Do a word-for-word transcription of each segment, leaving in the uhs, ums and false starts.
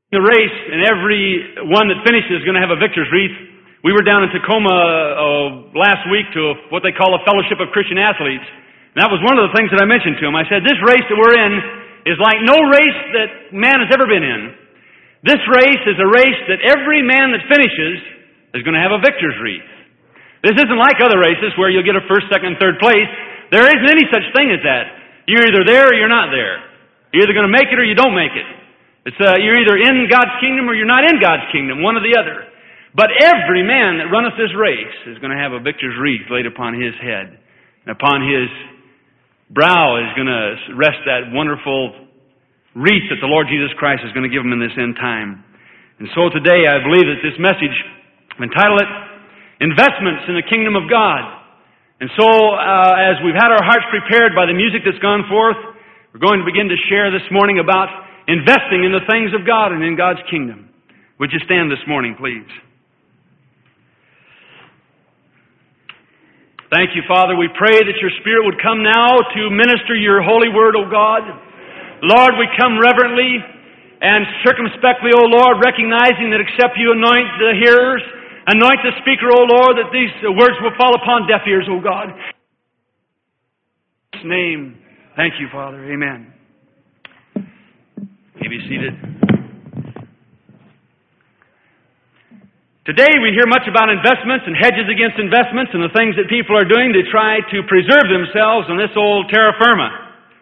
The race, and every one that finishes is going to have a victor's wreath. We were down in Tacoma uh, last week to what they call a Fellowship of Christian Athletes. And that was one of the things that I mentioned to them. I said, this race that we're in is like no race that man has ever been in. This race is a race that every man that finishes is going to have a victor's wreath. This isn't like other races where you'll get a first, second, and third place. There isn't any such thing as that. You're either there or you're not there. You're either going to make it or you don't make it. It's uh, you're either in God's kingdom or you're not in God's kingdom, one or the other. But every man that runneth this race is going to have a victor's wreath laid upon his head. And upon his brow is going to rest that wonderful wreath that the Lord Jesus Christ is going to give him in this end time. And so today I believe that this message, entitled it, Investments in the Kingdom of God. And so uh, as we've had our hearts prepared by the music that's gone forth, we're going to begin to share this morning about investing in the things of God and in God's kingdom. Would you stand this morning, please? Thank you, Father. We pray that your Spirit would come now to minister your holy word, O God. Lord, we come reverently and circumspectly, O Lord, recognizing that except you anoint the hearers, anoint the speaker, O Lord, that these words will fall upon deaf ears, O God. In Jesus' name, thank you, Father. Amen. You may be seated. Today we hear much about investments and hedges against investments and the things that people are doing to try to preserve themselves on this old terra firma.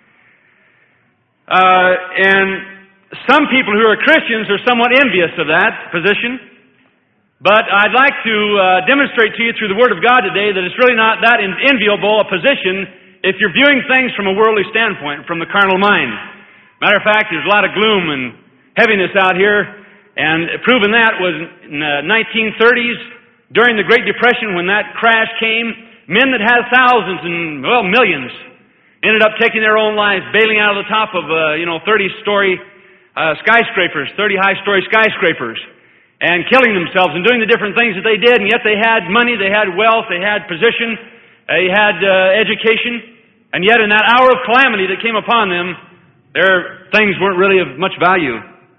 Uh, and some people who are Christians are somewhat envious of that position. But I'd like to uh, demonstrate to you through the Word of God today that it's really not that enviable a position if you're viewing things from a worldly standpoint, from the carnal mind. Matter of fact, there's a lot of gloom and heaviness out here, and proving that was in the nineteen thirties, during the Great Depression, when that crash came, men that had thousands and, well, millions ended up taking their own lives, bailing out of the top of, uh, you know, thirty-story uh, skyscrapers, thirty high-story skyscrapers, and killing themselves and doing the different things that they did, and yet they had money, they had wealth, they had position, they had uh, education, and yet in that hour of calamity that came upon them, their things weren't really of much value.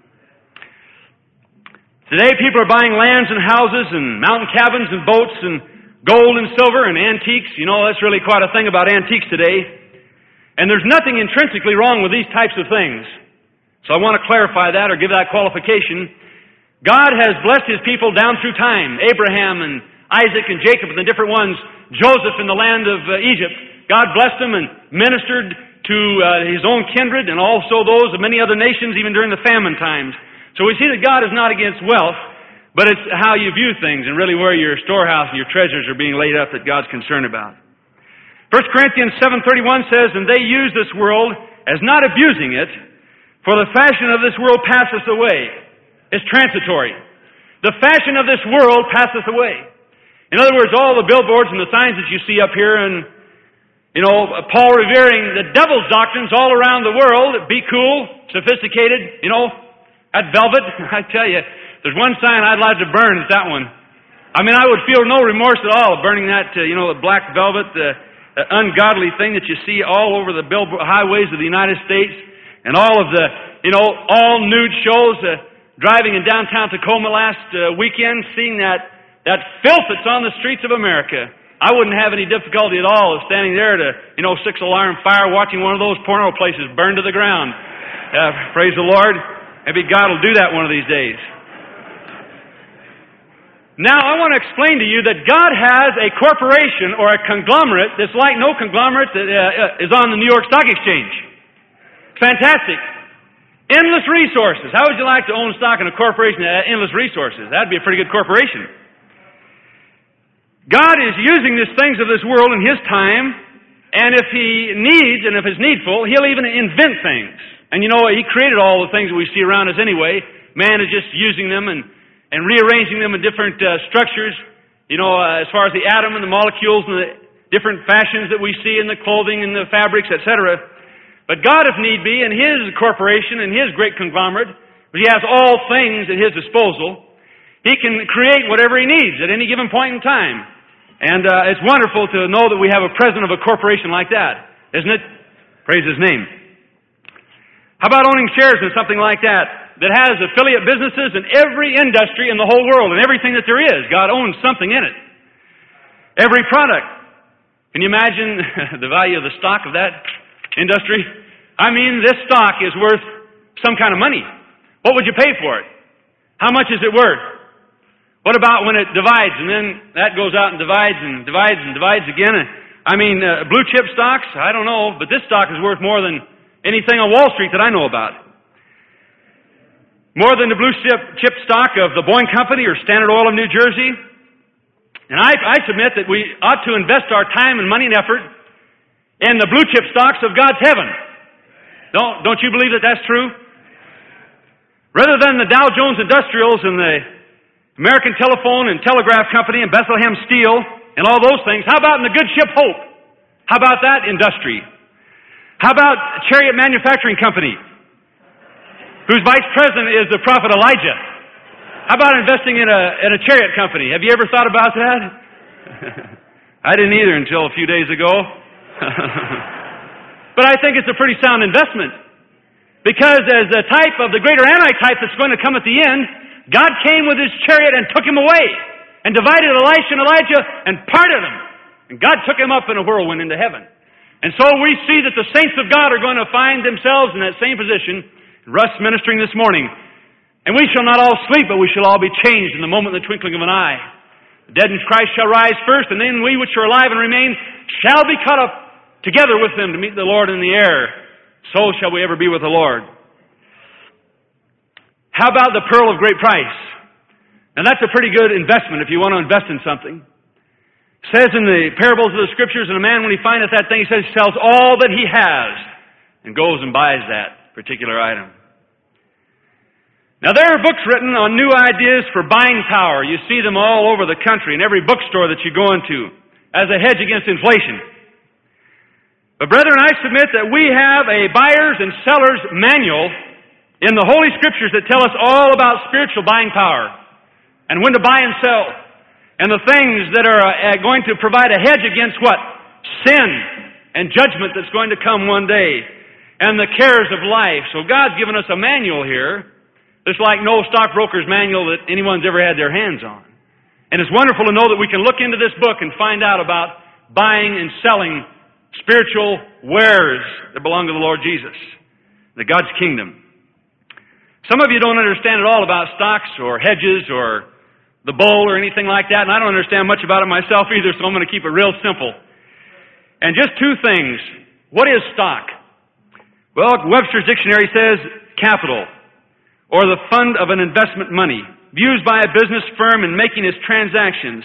Today people are buying lands and houses and mountain cabins and boats and gold and silver and antiques. You know, that's really quite a thing about antiques today. And there's nothing intrinsically wrong with these types of things. So I want to clarify that or give that qualification. God has blessed His people down through time. Abraham and Isaac and Jacob and the different ones. Joseph in the land of uh, Egypt. God blessed them and ministered to uh, His own kindred and also those of many other nations even during the famine times. So we see that God is not against wealth, but it's how you view things and really where your storehouse and your treasures are being laid up that God's concerned about. First Corinthians seven thirty-one says, "And they use this world as not abusing it, for the fashion of this world passeth away." It's transitory. The fashion of this world passeth away. In other words, all the billboards and the signs that you see up here and You know, Paul revering the devil's doctrines all around the world. Be cool, sophisticated, you know, that velvet. I tell you, there's one sign I'd like to burn, it's that one. I mean, I would feel no remorse at all burning that, uh, you know, the black velvet, the uh, ungodly thing that you see all over the billboard highways of the United States, and all of the, you know, all nude shows. Uh, driving in downtown Tacoma last uh, weekend, seeing that that filth that's on the streets of America. I wouldn't have any difficulty at all of standing there to, you know, six alarm fire watching one of those porno places burn to the ground. Uh, praise the Lord. Maybe God will do that one of these days. Now, I want to explain to you that God has a corporation or a conglomerate that's like no conglomerate that uh, is on the New York Stock Exchange. Fantastic. Endless resources. How would you like to own stock in a corporation that had endless resources? That'd be a pretty good corporation. God is using these things of this world in His time, and if He needs, and if it's needful, He'll even invent things. And you know, He created all the things that we see around us anyway. Man is just using them and, and rearranging them in different uh, structures, you know, uh, as far as the atom and the molecules and the different fashions that we see in the clothing and the fabrics, et cetera. But God, if need be, in His corporation and His great conglomerate, He has all things at His disposal. He can create whatever He needs at any given point in time. And uh, it's wonderful to know that we have a president of a corporation like that, isn't it? Praise His name. How about owning shares in something like that? that has affiliate businesses in every industry in the whole world and everything that there is. God owns something in it. Every product. Can you imagine the value of the stock of that industry? I mean, this stock is worth some kind of money. What would you pay for it? How much is it worth? What about when it divides and then that goes out and divides and divides and divides again? I mean, uh, blue chip stocks, I don't know, but this stock is worth more than anything on Wall Street that I know about. More than the blue chip, chip stock of the Boeing Company or Standard Oil of New Jersey. And I, I submit that we ought to invest our time and money and effort in the blue chip stocks of God's heaven. Don't, don't you believe that that's true? Rather than the Dow Jones Industrials and the American Telephone and Telegraph Company and Bethlehem Steel and all those things, how about in the good ship Hope? How about that industry? How about Chariot Manufacturing Company, whose vice president is the prophet Elijah? How about investing in a, in a chariot company? Have you ever thought about that? I didn't either until a few days ago. But I think it's a pretty sound investment. Because as the type of the greater anti-type that's going to come at the end, God came with His chariot and took him away and divided Elisha and Elijah and parted them. And God took him up in a whirlwind into heaven. And so we see that the saints of God are going to find themselves in that same position. Russ ministering this morning. And we shall not all sleep, but we shall all be changed in the moment of the twinkling of an eye. The dead in Christ shall rise first, and then we which are alive and remain shall be caught up together with them to meet the Lord in the air. So shall we ever be with the Lord. How about the pearl of great price? Now that's a pretty good investment if you want to invest in something. It says in the parables of the Scriptures, and a man when he findeth that thing, he says he sells all that he has and goes and buys that particular item. Now there are books written on new ideas for buying power. You see them all over the country in every bookstore that you go into as a hedge against inflation. But brethren, I submit that we have a buyer's and seller's manual in the Holy Scriptures that tell us all about spiritual buying power and when to buy and sell and the things that are going to provide a hedge against what? Sin and judgment that's going to come one day and the cares of life. So God's given us a manual here. It's like no stockbroker's manual that anyone's ever had their hands on. And it's wonderful to know that we can look into this book and find out about buying and selling spiritual wares that belong to the Lord Jesus, the God's kingdom. Some of you don't understand at all about stocks or hedges or the bull or anything like that, and I don't understand much about it myself either, so I'm going to keep it real simple. And just two things. What is stock? Well, Webster's Dictionary says capital, or the fund of an investment money, used by a business firm in making its transactions,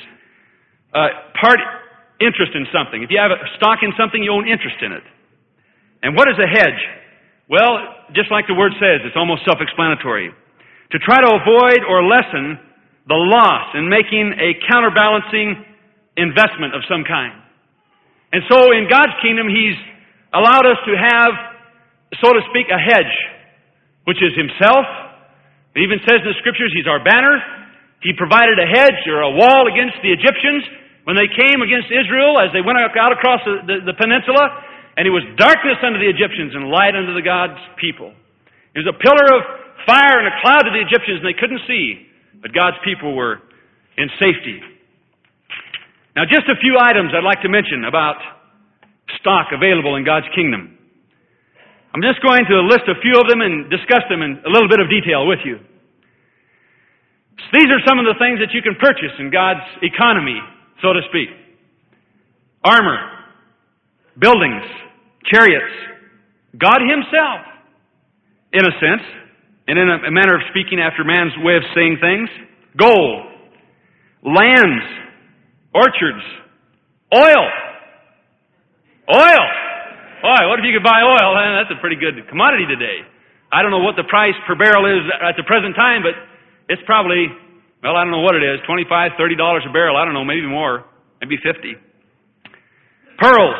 uh, part interest in something. If you have a stock in something, you own interest in it. And what is a hedge? Well, just like the word says, it's almost self-explanatory. To try to avoid or lessen the loss in making a counterbalancing investment of some kind. And so in God's kingdom, He's allowed us to have, so to speak, a hedge, which is Himself. It even says in the Scriptures, He's our banner. He provided a hedge or a wall against the Egyptians when they came against Israel as they went out across the, the, the peninsula, and it was darkness unto the Egyptians and light unto the God's people. It was a pillar of fire and a cloud to the Egyptians, and they couldn't see, but God's people were in safety. Now, just a few items I'd like to mention about stock available in God's kingdom. I'm just going to list a few of them and discuss them in a little bit of detail with you. These are some of the things that you can purchase in God's economy, so to speak. Armor, buildings, chariots, God Himself, in a sense, and in a manner of speaking after man's way of saying things, gold, lands, orchards, oil, oil. Boy, what if you could buy oil? Eh, that's a pretty good commodity today. I don't know what the price per barrel is at the present time, but it's probably, well, I don't know what it is, twenty-five dollars, thirty dollars a barrel. I don't know, maybe more, maybe fifty. Pearls.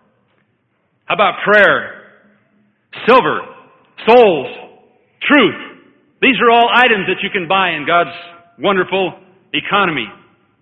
How about prayer? Silver, souls, truth. These are all items that you can buy in God's wonderful economy.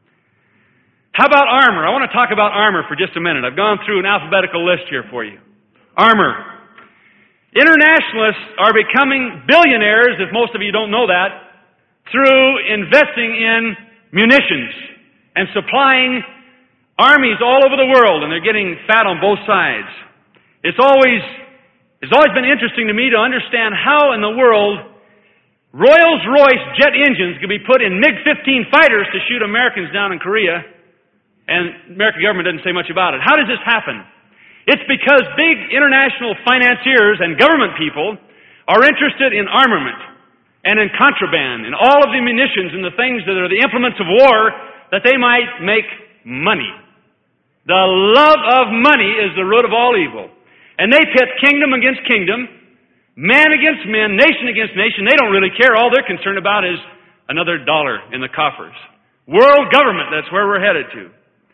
How about armor? I want to talk about armor for just a minute. I've gone through an alphabetical list here for you. Armor. Internationalists are becoming billionaires, if most of you don't know that, through investing in munitions and supplying armies all over the world, and they're getting fat on both sides. It's always, it's always been interesting to me to understand how in the world Rolls-Royce jet engines could be put in MiG fifteen fighters to shoot Americans down in Korea, and the American government doesn't say much about it. How does this happen? It's because big international financiers and government people are interested in armament and in contraband and all of the munitions and the things that are the implements of war that they might make money. The love of money is the root of all evil. And they pit kingdom against kingdom, man against man, nation against nation. They don't really care. All they're concerned about is another dollar in the coffers. World government, that's where we're headed to.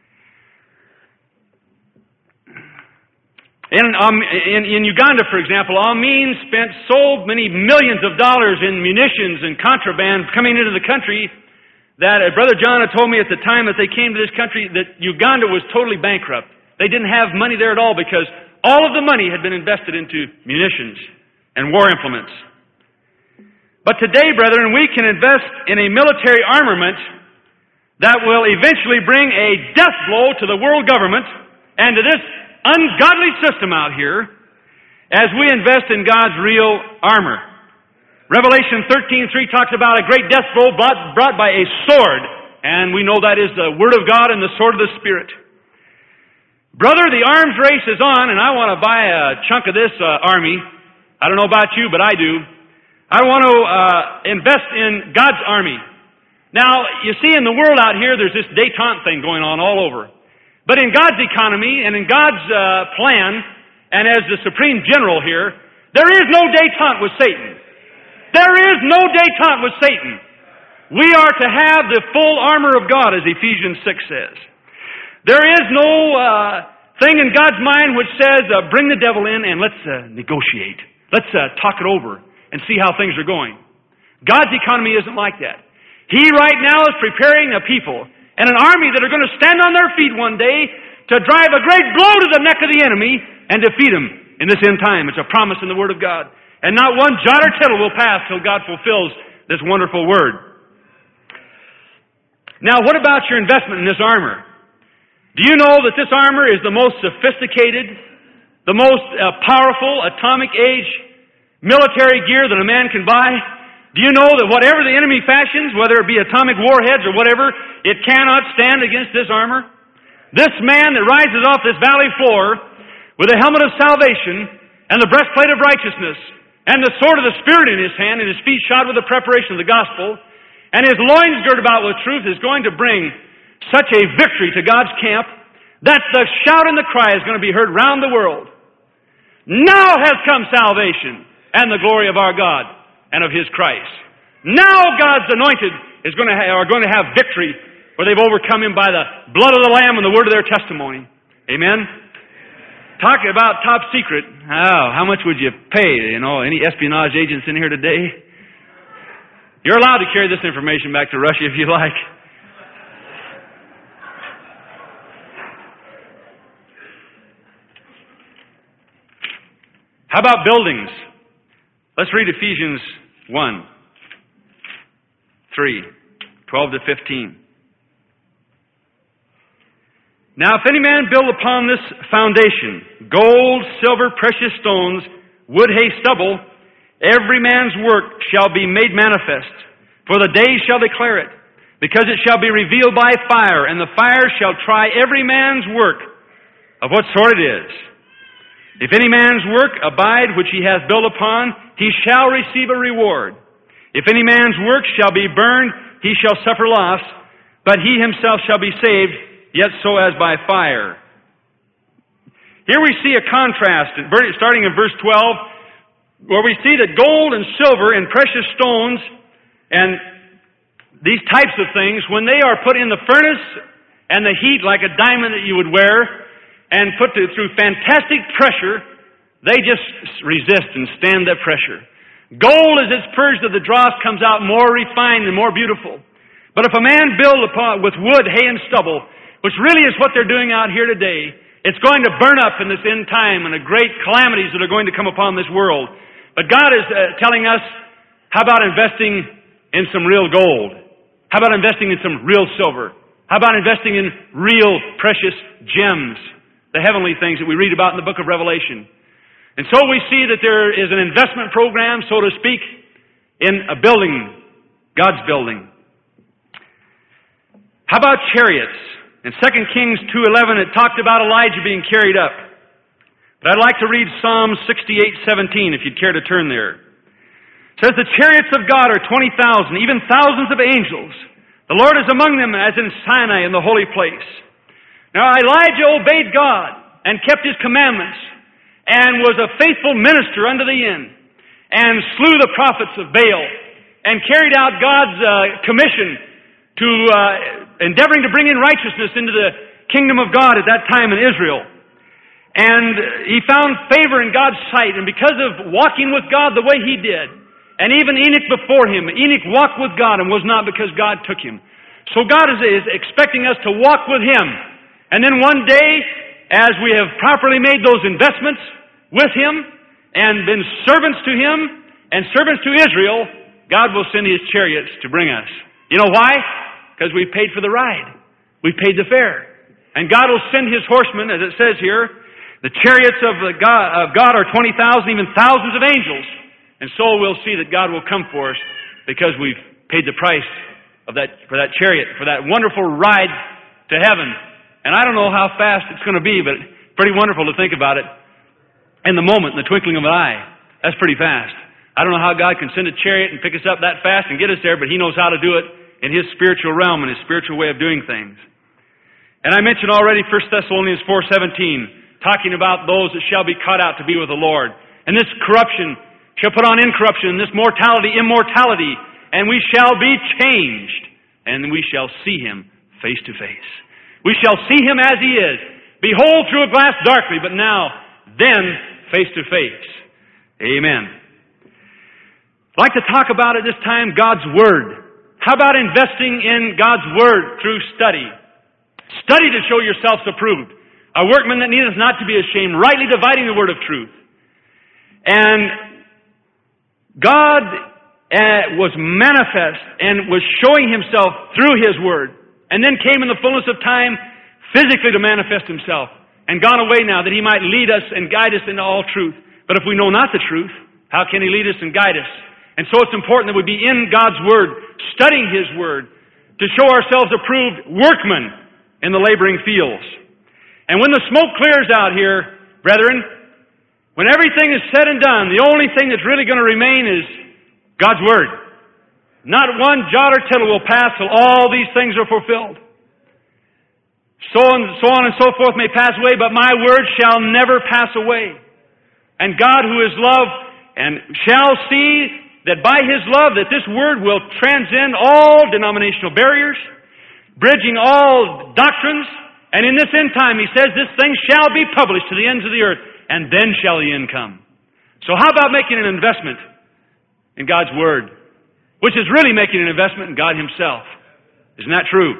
In, um, in, in Uganda, for example, Amin spent so many millions of dollars in munitions and contraband coming into the country that uh, Brother John had told me at the time that they came to this country that Uganda was totally bankrupt. They didn't have money there at all because all of the money had been invested into munitions and war implements. But today, brethren, we can invest in a military armament that will eventually bring a death blow to the world government and to this ungodly system out here as we invest in God's real armor. Revelation thirteen three talks about a great death blow brought, brought by a sword, and we know that is the Word of God and the sword of the Spirit. Brother, the arms race is on, and I want to buy a chunk of this uh, army. I don't know about you, but I do. I want to uh, invest in God's army. Now, you see in the world out here, there's this détente thing going on all over. But in God's economy and in God's uh, plan, and as the Supreme General here, there is no détente with Satan. There is no détente with Satan. We are to have the full armor of God, as Ephesians six says. There is no uh, thing in God's mind which says, uh, bring the devil in and let's uh, negotiate. Let's uh, talk it over and see how things are going. God's economy isn't like that. He right now is preparing a people and an army that are going to stand on their feet one day to drive a great blow to the neck of the enemy and defeat him in this end time. It's a promise in the Word of God. And not one jot or tittle will pass till God fulfills this wonderful Word. Now, what about your investment in this armor? Do you know that this armor is the most sophisticated, the most uh, powerful atomic age military gear that a man can buy? Do you know that whatever the enemy fashions, whether it be atomic warheads or whatever, it cannot stand against this armor? This man that rises off this valley floor with a helmet of salvation and the breastplate of righteousness and the sword of the Spirit in his hand and his feet shod with the preparation of the gospel and his loins girded about with truth is going to bring such a victory to God's camp that the shout and the cry is going to be heard round the world. Now has come salvation and the glory of our God and of His Christ. Now God's anointed is going to ha- are going to have victory, for they've overcome Him by the blood of the Lamb and the word of their testimony. Amen? Talking about top secret. Oh, how much would you pay? You know, any espionage agents in here today? You're allowed to carry this information back to Russia if you like. How about buildings? Let's read Ephesians one, three, twelve to fifteen. Now, if any man build upon this foundation, gold, silver, precious stones, wood, hay, stubble, every man's work shall be made manifest, for the day shall declare it, because it shall be revealed by fire, and the fire shall try every man's work of what sort it is. If any man's work abide which he hath built upon, he shall receive a reward. If any man's work shall be burned, he shall suffer loss, but he himself shall be saved, yet so as by fire. Here we see a contrast, starting in verse twelve, where we see that gold and silver and precious stones and these types of things, when they are put in the furnace and the heat like a diamond that you would wear, and put to, through fantastic pressure, they just resist and stand that pressure. Gold, as it's purged of the dross, comes out more refined and more beautiful. But if a man build upon with wood, hay, and stubble, which really is what they're doing out here today, It's going to burn up in this end time and the great calamities that are going to come upon this world. But God is uh, telling us, how about investing in some real gold? How about investing in some real silver? How about investing in real precious gems, the heavenly things that we read about in the book of Revelation? And so we see that there is an investment program, so to speak, in a building, God's building. How about chariots? In Second Kings two eleven, it talked about Elijah being carried up. But I'd like to read Psalm sixty-eight seventeen, if you'd care to turn there. It says, the chariots of God are twenty thousand, even thousands of angels. The Lord is among them as in Sinai in the holy place. Now Elijah obeyed God and kept His commandments and was a faithful minister unto the end and slew the prophets of Baal and carried out God's uh, commission to uh, endeavoring to bring in righteousness into the kingdom of God at that time in Israel. And he found favor in God's sight, and because of walking with God the way he did, and even Enoch before him, Enoch walked with God and was not because God took him. So God is, is expecting us to walk with Him. And then one day, as we have properly made those investments with Him, and been servants to Him, and servants to Israel, God will send His chariots to bring us. You know why? Because we paid for the ride. We paid the fare. And God will send His horsemen, as it says here. The chariots of, the God, of God are twenty thousand, even thousands of angels. And so we'll see that God will come for us because we've paid the price of that, for that chariot, for that wonderful ride to heaven. And I don't know how fast it's going to be, but it's pretty wonderful to think about it. In the moment, in the twinkling of an eye. That's pretty fast. I don't know how God can send a chariot and pick us up that fast and get us there, but He knows how to do it in His spiritual realm and His spiritual way of doing things. And I mentioned already First Thessalonians four seventeen, talking about those that shall be caught out to be with the Lord. And this corruption shall put on incorruption, and this mortality, immortality, and we shall be changed, and we shall see Him face to face. We shall see Him as He is. Behold through a glass darkly, but now, then, face to face. Amen. I'd like to talk about at this time God's Word. How about investing in God's Word through study? Study to show yourselves approved. A workman that needeth not to be ashamed, rightly dividing the word of truth. And God uh, was manifest and was showing Himself through His Word. And then came in the fullness of time physically to manifest Himself. And gone away now that He might lead us and guide us into all truth. But if we know not the truth, how can He lead us and guide us? And so it's important that we be in God's Word, studying His Word, to show ourselves approved workmen in the laboring fields. And when the smoke clears out here, brethren, when everything is said and done, the only thing that's really going to remain is God's Word. Not one jot or tittle will pass till all these things are fulfilled. So and so on and so forth may pass away, but my word shall never pass away. And God, who is love, and shall see that by His love that this Word will transcend all denominational barriers, bridging all doctrines, and in this end time, He says, this thing shall be published to the ends of the earth, and then shall the end come. So how about making an investment in God's Word, which is really making an investment in God Himself? Isn't that true?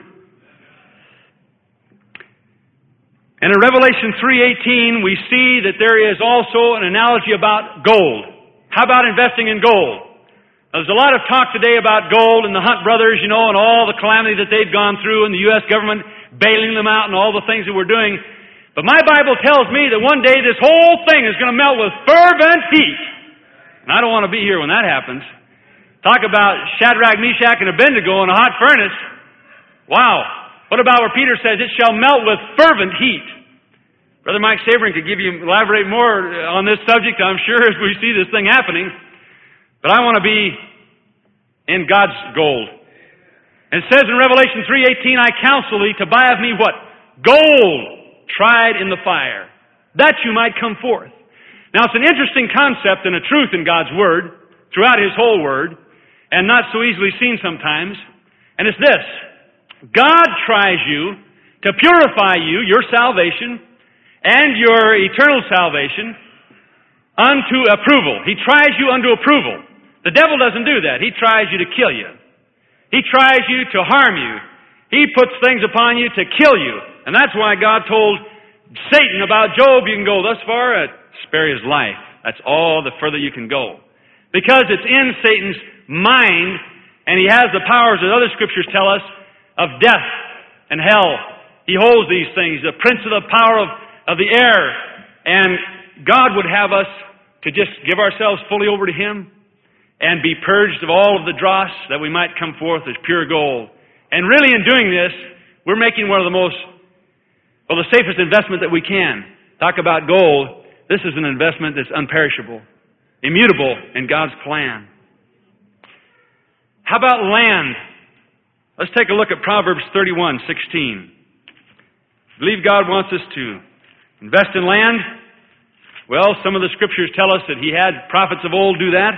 And in Revelation three eighteen, we see that there is also an analogy about gold. How about investing in gold? There's a lot of talk today about gold and the Hunt brothers, you know, and all the calamity that they've gone through, and the U S government bailing them out and all the things that we're doing. But my Bible tells me that one day this whole thing is going to melt with fervent heat. And I don't want to be here when that happens. Talk about Shadrach, Meshach, and Abednego in a hot furnace. Wow. What about where Peter says, it shall melt with fervent heat? Brother Mike Sabrin could give you, elaborate more on this subject, I'm sure, as we see this thing happening. But I want to be in God's gold. And it says in Revelation three eighteen, I counsel thee to buy of me what? Gold tried in the fire, that you might come forth. Now it's an interesting concept and a truth in God's Word, throughout His whole Word, and not so easily seen sometimes. And it's this: God tries you to purify you, your salvation, and your eternal salvation, unto approval. He tries you unto approval. The devil doesn't do that. He tries you to kill you. He tries you to harm you. He puts things upon you to kill you. And that's why God told Satan about Job, you can go thus far, uh, spare his life. That's all the further you can go. Because it's in Satan's mind, and he has the powers, as other scriptures tell us, of death and hell. He holds these things, the prince of the power of, of the air. And God would have us to just give ourselves fully over to Him and be purged of all of the dross, that we might come forth as pure gold. And really in doing this, we're making one of the most, well, the safest investment that we can. Talk about gold. This is an investment that's unperishable, immutable in God's plan. How about land? Let's take a look at Proverbs thirty-one sixteen. I believe God wants us to invest in land. Well, some of the scriptures tell us that He had prophets of old do that.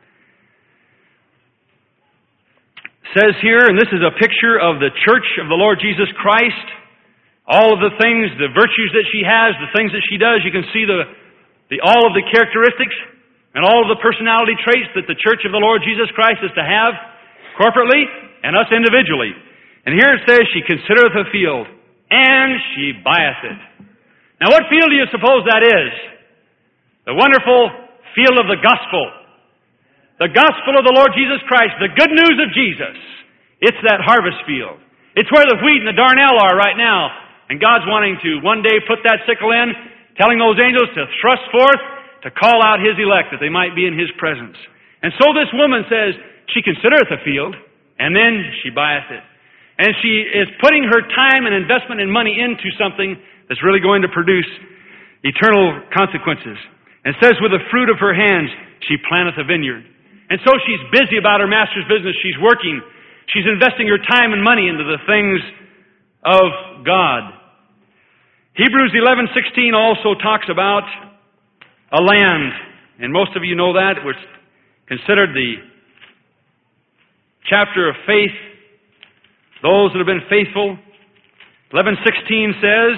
It says here, and this is a picture of the church of the Lord Jesus Christ. All of the things, the virtues that she has, the things that she does, you can see the, the all of the characteristics and all of the personality traits that the church of the Lord Jesus Christ is to have corporately and us individually. And here it says, she considereth a field, and she buyeth it. Now what field do you suppose that is? The wonderful field of the gospel. The gospel of the Lord Jesus Christ, the good news of Jesus. It's that harvest field. It's where the wheat and the darnel are right now. And God's wanting to one day put that sickle in, telling those angels to thrust forth, to call out His elect, that they might be in His presence. And so this woman says, she considereth a field, and then she buyeth it. And she is putting her time and investment and money into something that's really going to produce eternal consequences. And it says, with the fruit of her hands, she planteth a vineyard. And so she's busy about her master's business. She's working. She's investing her time and money into the things of God. Hebrews eleven sixteen also talks about a land. And most of you know that. It's considered the chapter of faith. Those that have been faithful. eleven sixteen says,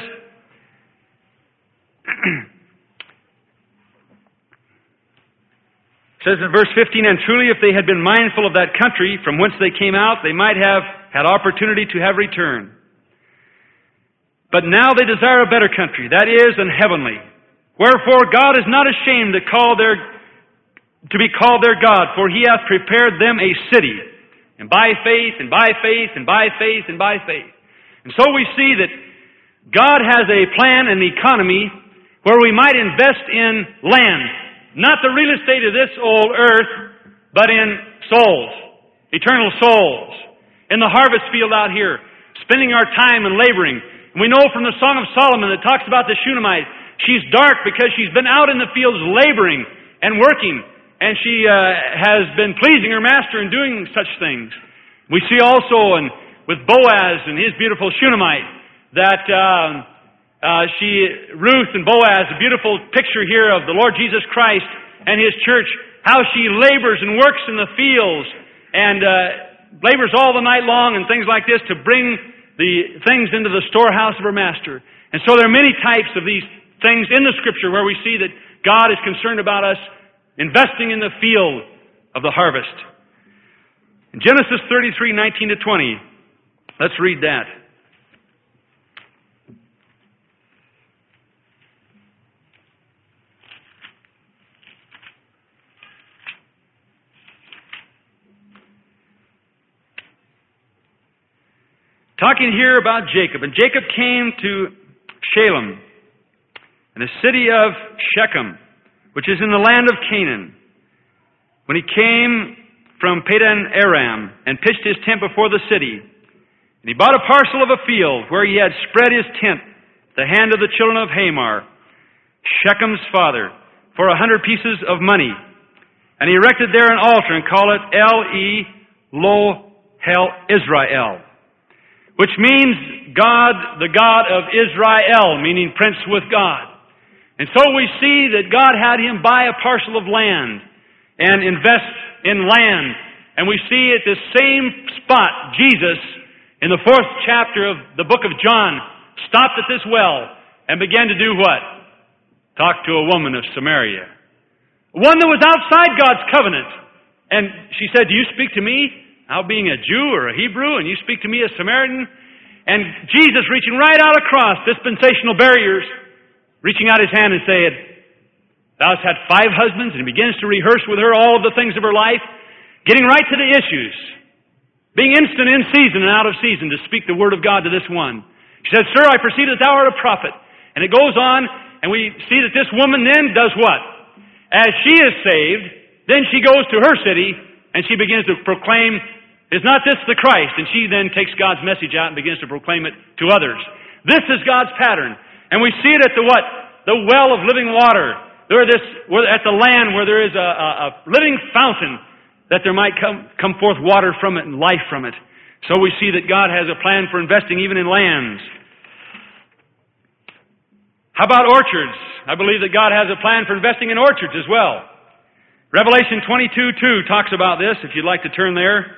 says in verse fifteen, and truly if they had been mindful of that country from whence they came out, they might have had opportunity to have returned. But now they desire a better country, that is, an heavenly. Wherefore God is not ashamed to call their, to be called their God, for He hath prepared them a city. And by faith, and by faith, and by faith, and by faith. And so we see that God has a plan and economy where we might invest in land. Not the real estate of this old earth, but in souls. Eternal souls. In the harvest field out here. Spending our time and laboring. And we know from the Song of Solomon that talks about the Shunammite. She's dark because she's been out in the fields laboring and working. And she uh, has been pleasing her master in doing such things. We see also in, with Boaz and his beautiful Shunammite that uh, uh, she, Ruth and Boaz, a beautiful picture here of the Lord Jesus Christ and His church, how she labors and works in the fields and uh, labors all the night long and things like this to bring the things into the storehouse of her master. And so there are many types of these things in the Scripture where we see that God is concerned about us investing in the field of the harvest. In Genesis thirty-three, nineteen to twenty, let's read that. Talking here about Jacob. And Jacob came to Shalem, in the city of Shechem, which is in the land of Canaan, when he came from Padan Aram and pitched his tent before the city. And he bought a parcel of a field where he had spread his tent, the hand of the children of Hamor, Shechem's father, for a hundred pieces of money. And he erected there an altar and called it El-E-Lo-Hel Israel, which means God, the God of Israel, meaning Prince with God. And so we see that God had him buy a parcel of land and invest in land. And we see at this same spot, Jesus, in the fourth chapter of the book of John, stopped at this well and began to do what? Talk to a woman of Samaria. One that was outside God's covenant. And she said, do you speak to me, now being a Jew or a Hebrew, and you speak to me, a Samaritan? And Jesus reaching right out across dispensational barriers reaching out his hand and saying, thou hast had five husbands, and he begins to rehearse with her all of the things of her life, getting right to the issues, being instant in season and out of season to speak the word of God to this one. She said, Sir, I perceive that thou art a prophet. And it goes on, and we see that this woman then does what? As she is saved, then she goes to her city, and she begins to proclaim, is not this the Christ? And she then takes God's message out and begins to proclaim it to others. This is God's pattern. And we see it at the what? The well of living water. There this, at the land where there is a, a, a living fountain, that there might come, come forth water from it and life from it. So we see that God has a plan for investing even in lands. How about orchards? I believe that God has a plan for investing in orchards as well. Revelation twenty-two two talks about this, if you'd like to turn there.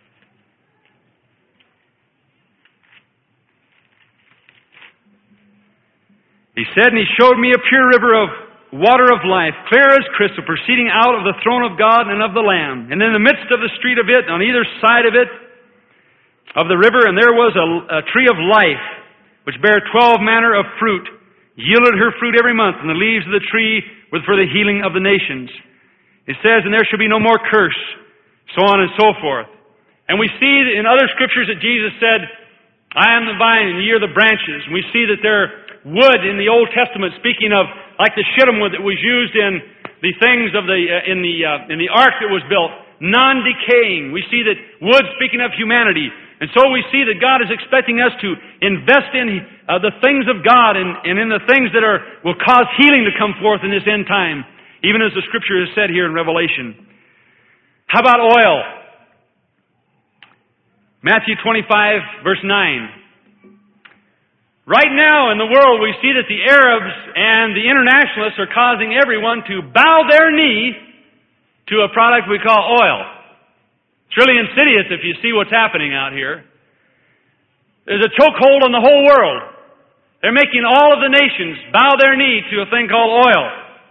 He said, and he showed me a pure river of water of life, clear as crystal, proceeding out of the throne of God and of the Lamb. And in the midst of the street of it, on either side of it, of the river, and there was a, a tree of life, which bare twelve manner of fruit, yielded her fruit every month, and the leaves of the tree were for the healing of the nations. It says, and there shall be no more curse, so on and so forth. And we see in other scriptures that Jesus said, I am the vine, and ye are the branches. And we see that there wood in the Old Testament, speaking of like the shittim wood that was used in the things of the uh, in the uh, in the ark that was built, non-decaying. We see that wood speaking of humanity, and so we see that God is expecting us to invest in uh, the things of God and, and in the things that are will cause healing to come forth in this end time, even as the Scripture has said here in Revelation. How about oil? Matthew twenty-five, verse nine. Right now in the world we see that the Arabs and the internationalists are causing everyone to bow their knee to a product we call oil. It's really insidious if you see what's happening out here. There's a chokehold on the whole world. They're making all of the nations bow their knee to a thing called oil.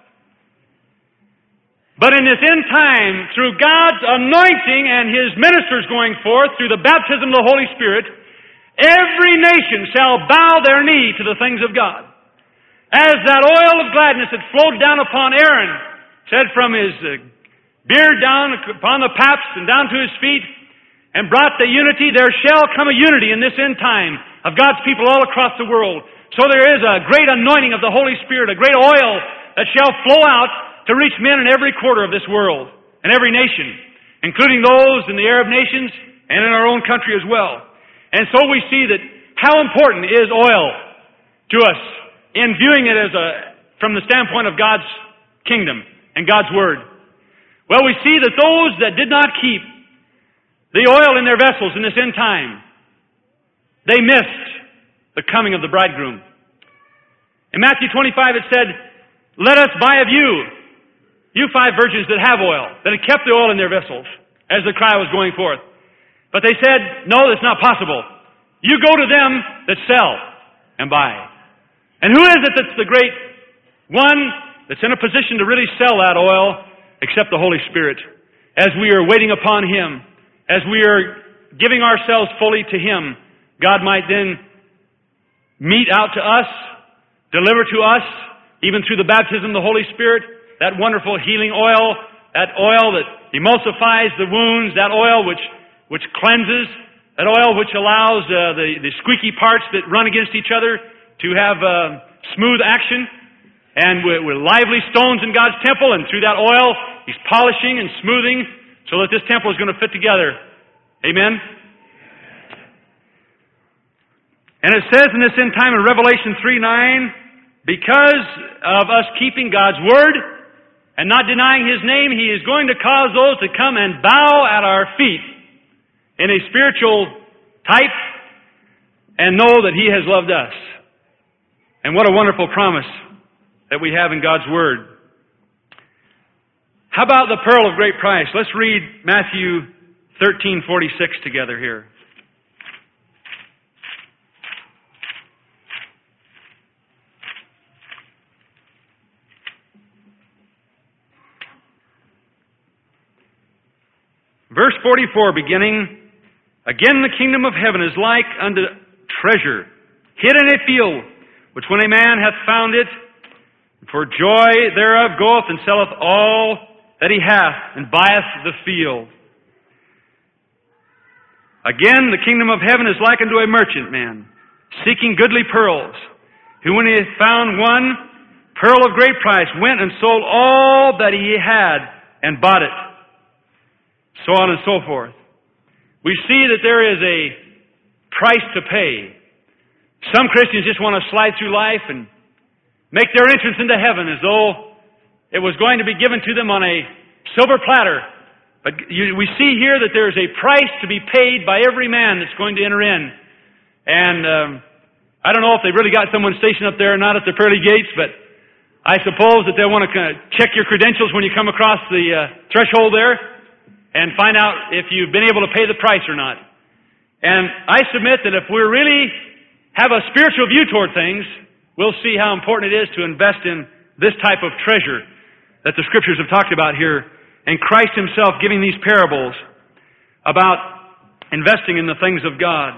But in this end time, through God's anointing and His ministers going forth, through the baptism of the Holy Spirit, every nation shall bow their knee to the things of God. As that oil of gladness that flowed down upon Aaron, said from his uh, beard down upon the paps and down to his feet, and brought the unity, there shall come a unity in this end time of God's people all across the world. So there is a great anointing of the Holy Spirit, a great oil that shall flow out to reach men in every quarter of this world, and every nation, including those in the Arab nations and in our own country as well. And so we see that how important is oil to us in viewing it as a from the standpoint of God's kingdom and God's Word. Well, we see that those that did not keep the oil in their vessels in this end time, they missed the coming of the bridegroom. In Matthew twenty-five it said, let us buy of you, you five virgins that have oil, that had kept the oil in their vessels as the cry was going forth. But they said, no, that's not possible. You go to them that sell and buy. And who is it that's the great one that's in a position to really sell that oil except the Holy Spirit? As we are waiting upon Him, as we are giving ourselves fully to Him, God might then mete out to us, deliver to us, even through the baptism of the Holy Spirit, that wonderful healing oil, that oil that emulsifies the wounds, that oil which which cleanses, that oil which allows uh, the, the squeaky parts that run against each other to have uh, smooth action, and with, with lively stones in God's temple, and through that oil, He's polishing and smoothing so that this temple is going to fit together. Amen? And it says in this end time in Revelation three nine, because of us keeping God's Word and not denying His name, He is going to cause those to come and bow at our feet in a spiritual type, and know that He has loved us. And what a wonderful promise that we have in God's Word. How about the pearl of great price? Let's read Matthew thirteen forty-six together here. Verse forty-four beginning, again the kingdom of heaven is like unto treasure hid in a field, which when a man hath found it, For joy thereof goeth and selleth all that he hath, and buyeth the field. Again, the kingdom of heaven is like unto a merchantman, seeking goodly pearls, who when he hath found one pearl of great price, went and sold all that he had, and bought it. So on and so forth. We see that there is a price to pay. Some Christians just want to slide through life and make their entrance into heaven as though it was going to be given to them on a silver platter. But you, we see here that there is a price to be paid by every man that's going to enter in. And um, I don't know if they really got someone stationed up there or not at the pearly gates, but I suppose that they'll want to kind of check your credentials when you come across the uh, threshold there and find out if you've been able to pay the price or not. And I submit that if we really have a spiritual view toward things, we'll see how important it is to invest in this type of treasure that the Scriptures have talked about here, and Christ Himself giving these parables about investing in the things of God.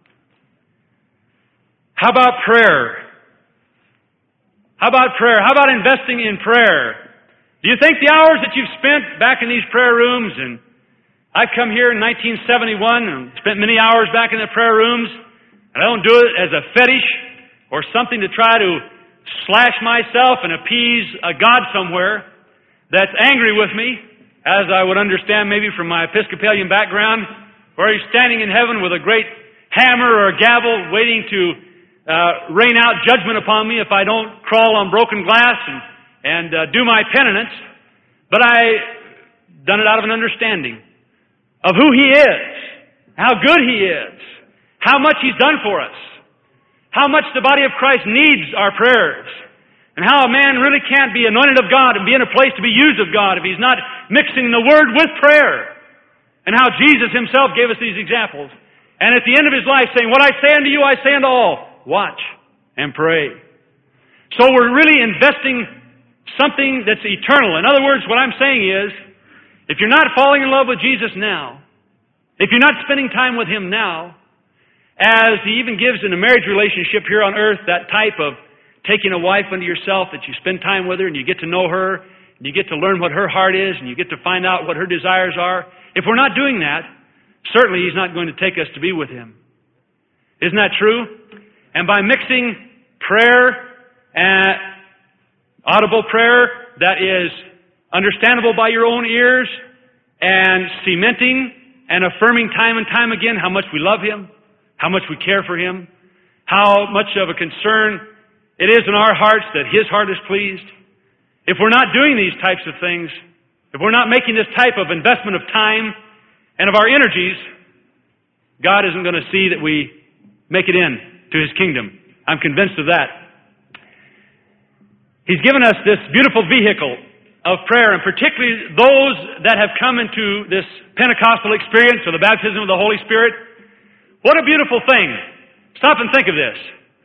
How about prayer? How about prayer? How about investing in prayer? Do you think the hours that you've spent back in these prayer rooms, and I've come here in nineteen seventy-one and spent many hours back in the prayer rooms, and I don't do it as a fetish or something to try to slash myself and appease a God somewhere that's angry with me, as I would understand maybe from my Episcopalian background, where He's standing in heaven with a great hammer or a gavel waiting to Uh, rain out judgment upon me if I don't crawl on broken glass and, and uh, do my penitence. But I've done it out of an understanding of who He is, how good He is, how much He's done for us, how much the body of Christ needs our prayers, and how a man really can't be anointed of God and be in a place to be used of God if he's not mixing the Word with prayer, and how Jesus Himself gave us these examples. And at the end of His life saying, "What I say unto you, I say unto all, watch and pray." So we're really investing something that's eternal. In other words, what I'm saying is, if you're not falling in love with Jesus now, if you're not spending time with Him now, as He even gives in a marriage relationship here on earth, that type of taking a wife unto yourself, that you spend time with her and you get to know her, and you get to learn what her heart is, and you get to find out what her desires are. If we're not doing that, certainly He's not going to take us to be with Him. Isn't that true? And by mixing prayer, and audible prayer that is understandable by your own ears, and cementing and affirming time and time again how much we love Him, how much we care for Him, how much of a concern it is in our hearts that His heart is pleased. If we're not doing these types of things, if we're not making this type of investment of time and of our energies, God isn't going to see that we make it in to His kingdom. I'm convinced of that. He's given us this beautiful vehicle of prayer, and particularly those that have come into this Pentecostal experience of the baptism of the Holy Spirit. What a beautiful thing. Stop and think of this.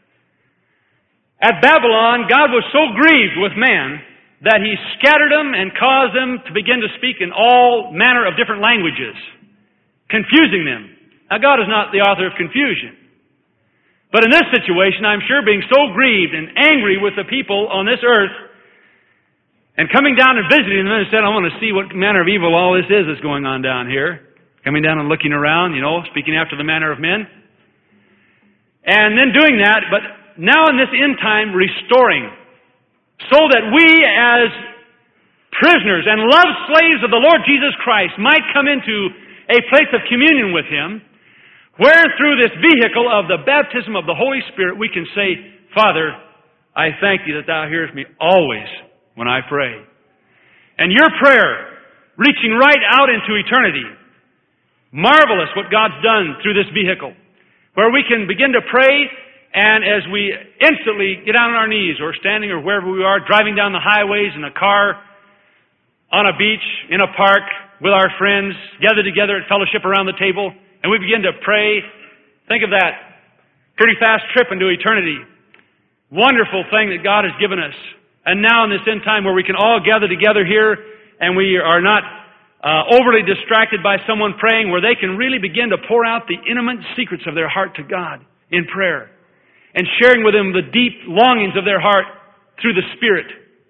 At Babylon, God was so grieved with man that He scattered them and caused them to begin to speak in all manner of different languages, confusing them. Now, God is not the author of confusion. But in this situation, I'm sure being so grieved and angry with the people on this earth, and coming down and visiting them, and said, "I want to see what manner of evil all this is that's going on down here." Coming down and looking around, you know, speaking after the manner of men. And then doing that, but now in this end time, restoring, so that we as prisoners and loved slaves of the Lord Jesus Christ might come into a place of communion with Him, where through this vehicle of the baptism of the Holy Spirit we can say, "Father, I thank Thee that Thou hearest me always when I pray." And your prayer, reaching right out into eternity, marvelous what God's done through this vehicle, where we can begin to pray, and as we instantly get down on our knees, or standing, or wherever we are, driving down the highways in a car, on a beach, in a park, with our friends, gathered together at fellowship around the table, and we begin to pray. Think of that. Pretty fast trip into eternity. Wonderful thing that God has given us. And now in this end time where we can all gather together here, and we are not uh, overly distracted by someone praying, where they can really begin to pour out the intimate secrets of their heart to God in prayer, and sharing with Him the deep longings of their heart through the Spirit,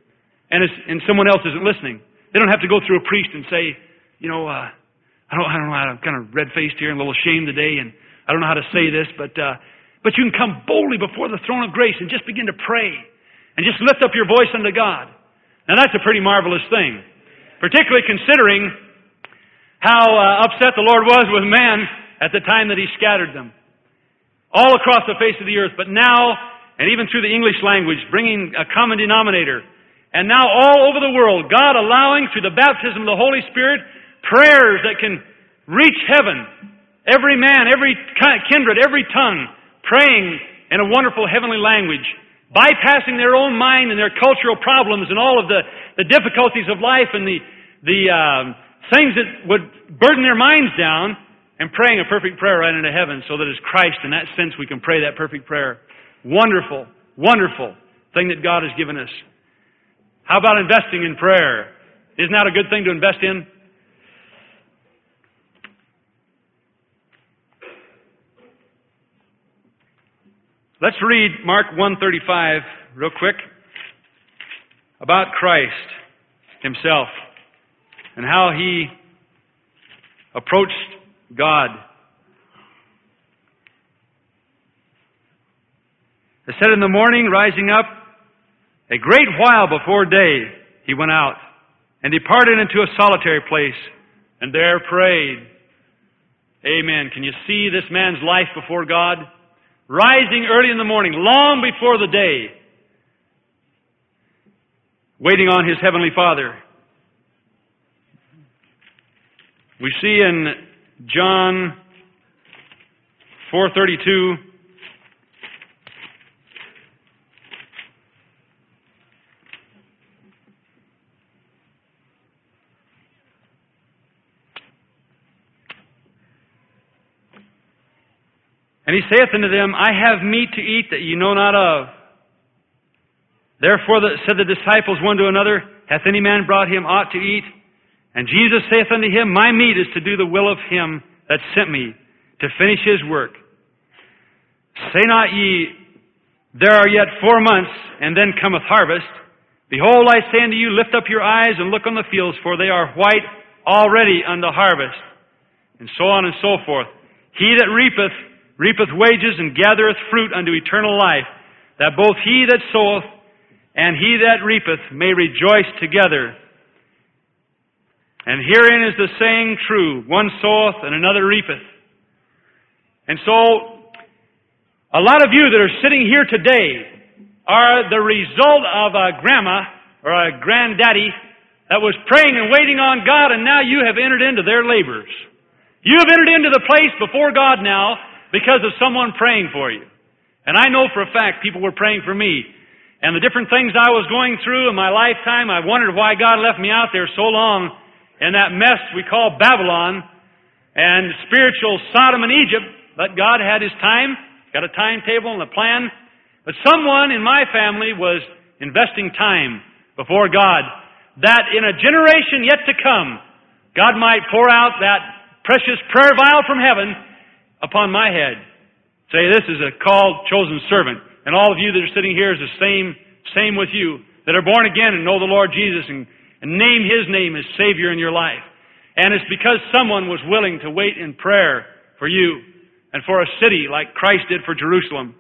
and it's, and someone else isn't listening. They don't have to go through a priest and say, you know, uh, I don't, I don't know how to, I'm kind of red-faced here and a little ashamed today, and I don't know how to say this, but uh, but you can come boldly before the throne of grace and just begin to pray and just lift up your voice unto God. Now that's a pretty marvelous thing, particularly considering how uh, upset the Lord was with man at the time that He scattered them all across the face of the earth. But now, and even through the English language, bringing a common denominator, and now all over the world, God allowing through the baptism of the Holy Spirit prayers that can reach heaven. Every man, every kindred, every tongue praying in a wonderful heavenly language, bypassing their own mind and their cultural problems and all of the, the difficulties of life and the, the uh, things that would burden their minds down, and praying a perfect prayer right into heaven, so that as Christ, in that sense, we can pray that perfect prayer. Wonderful, wonderful thing that God has given us. How about investing in prayer? Isn't that a good thing to invest in? Let's read Mark one thirty-five real quick about Christ Himself and how He approached God. It said, in the morning, rising up, a great while before day, He went out and departed into a solitary place and there prayed. Amen. Can you see this man's life before God? Rising early in the morning, long before the day, waiting on His Heavenly Father. We see in John four thirty-two, and He saith unto them, I have meat to eat that ye know not of. Therefore the, said the disciples one to another, hath any man brought Him aught to eat? And Jesus saith unto him, my meat is to do the will of Him that sent me, to finish His work. Say not ye, there are yet four months, and then cometh harvest. Behold, I say unto you, lift up your eyes and look on the fields, for they are white already unto harvest. And so on and so forth. He that reapeth, reapeth wages, and gathereth fruit unto eternal life, that both he that soweth and he that reapeth may rejoice together. And herein is the saying true, one soweth and another reapeth. And so, a lot of you that are sitting here today are the result of a grandma or a granddaddy that was praying and waiting on God, and now you have entered into their labors. You have entered into the place before God now because of someone praying for you. And I know for a fact people were praying for me. And the different things I was going through in my lifetime, I wondered why God left me out there so long in that mess we call Babylon and spiritual Sodom and Egypt. But God had His time, got a timetable and a plan. But someone in my family was investing time before God, that in a generation yet to come, God might pour out that precious prayer vial from heaven upon my head. Say, this is a called, chosen servant. And all of you that are sitting here is the same, same with you, that are born again and know the Lord Jesus and and name His name as Savior in your life. And it's because someone was willing to wait in prayer for you and for a city like Christ did for Jerusalem.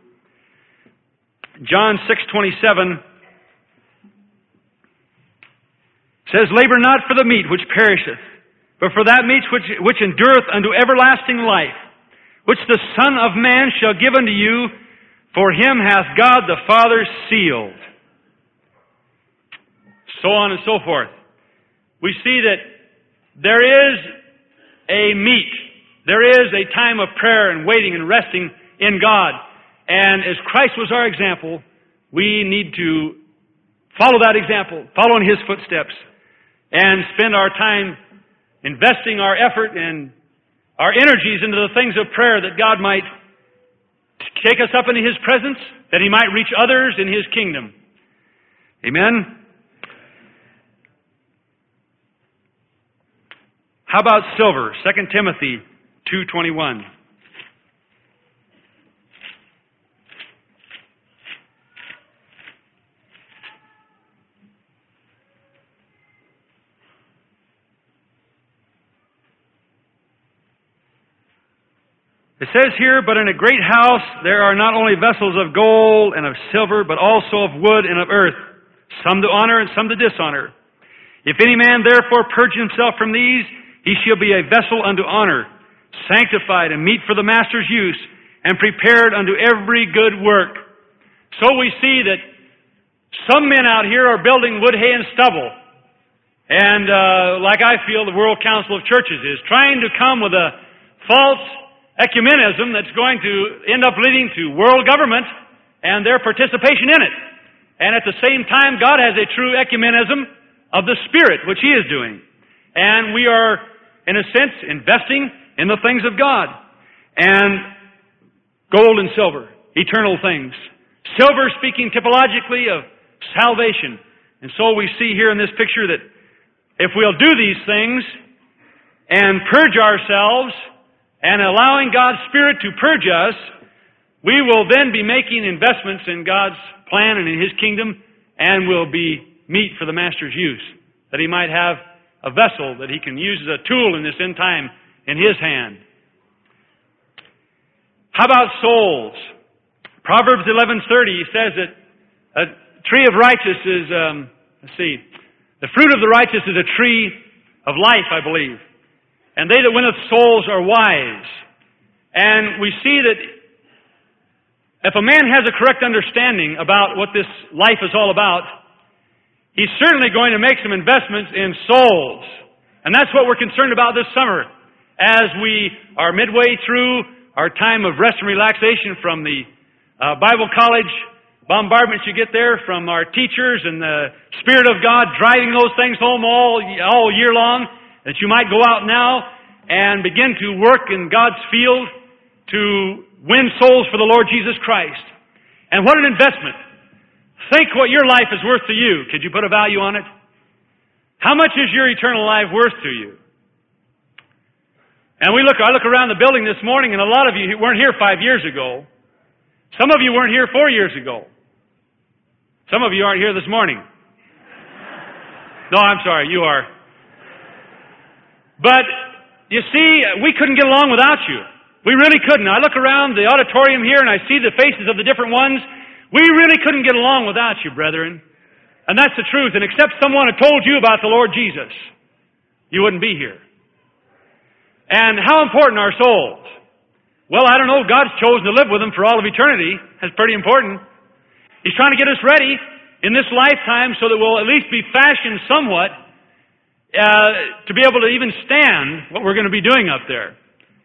John six twenty-seven says, labor not for the meat which perisheth, but for that meat which, which endureth unto everlasting life, which the Son of Man shall give unto you, for Him hath God the Father sealed. So on and so forth. We see that there is a meat. There is a time of prayer and waiting and resting in God. And as Christ was our example, we need to follow that example, follow in His footsteps, and spend our time investing our effort and our energies into the things of prayer that God might take us up into His presence, that He might reach others in His kingdom. Amen? How about silver? Second Timothy two twenty-one. It says here, but in a great house there are not only vessels of gold and of silver, but also of wood and of earth, some to honor and some to dishonor. If any man therefore purge himself from these, he shall be a vessel unto honor, sanctified and meet for the master's use, and prepared unto every good work. So we see that some men out here are building wood, hay, and stubble. And uh, like I feel the World Council of Churches is, trying to come with a false ecumenism that's going to end up leading to world government and their participation in it. And at the same time, God has a true ecumenism of the Spirit, which He is doing. And we are, in a sense, investing in the things of God. And gold and silver, eternal things. Silver speaking typologically of salvation. And so we see here in this picture that if we'll do these things and purge ourselves and allowing God's Spirit to purge us, we will then be making investments in God's plan and in His kingdom, and will be meet for the Master's use, that He might have a vessel that He can use as a tool in this end time in His hand. How about souls? Proverbs eleven thirty says that a tree of righteous is, um, let's see, the fruit of the righteous is a tree of life, I believe. And they that winneth souls are wise. And we see that if a man has a correct understanding about what this life is all about, he's certainly going to make some investments in souls. And that's what we're concerned about this summer, as we are midway through our time of rest and relaxation from the uh, Bible college bombardments you get there from our teachers and the Spirit of God driving those things home all, all year long, that you might go out now and begin to work in God's field to win souls for the Lord Jesus Christ. And what an investment. Think what your life is worth to you. Could you put a value on it? How much is your eternal life worth to you? And we look, I look around the building this morning, and a lot of you weren't here five years ago. Some of you weren't here four years ago. Some of you aren't here this morning. No, I'm sorry, you are. But, you see, we couldn't get along without you. We really couldn't. I look around the auditorium here and I see the faces of the different ones. We really couldn't get along without you, brethren. And that's the truth. And except someone had told you about the Lord Jesus, you wouldn't be here. And how important are souls? Well, I don't know. God's chosen to live with them for all of eternity. That's pretty important. He's trying to get us ready in this lifetime so that we'll at least be fashioned somewhat uh, to be able to even stand what we're going to be doing up there.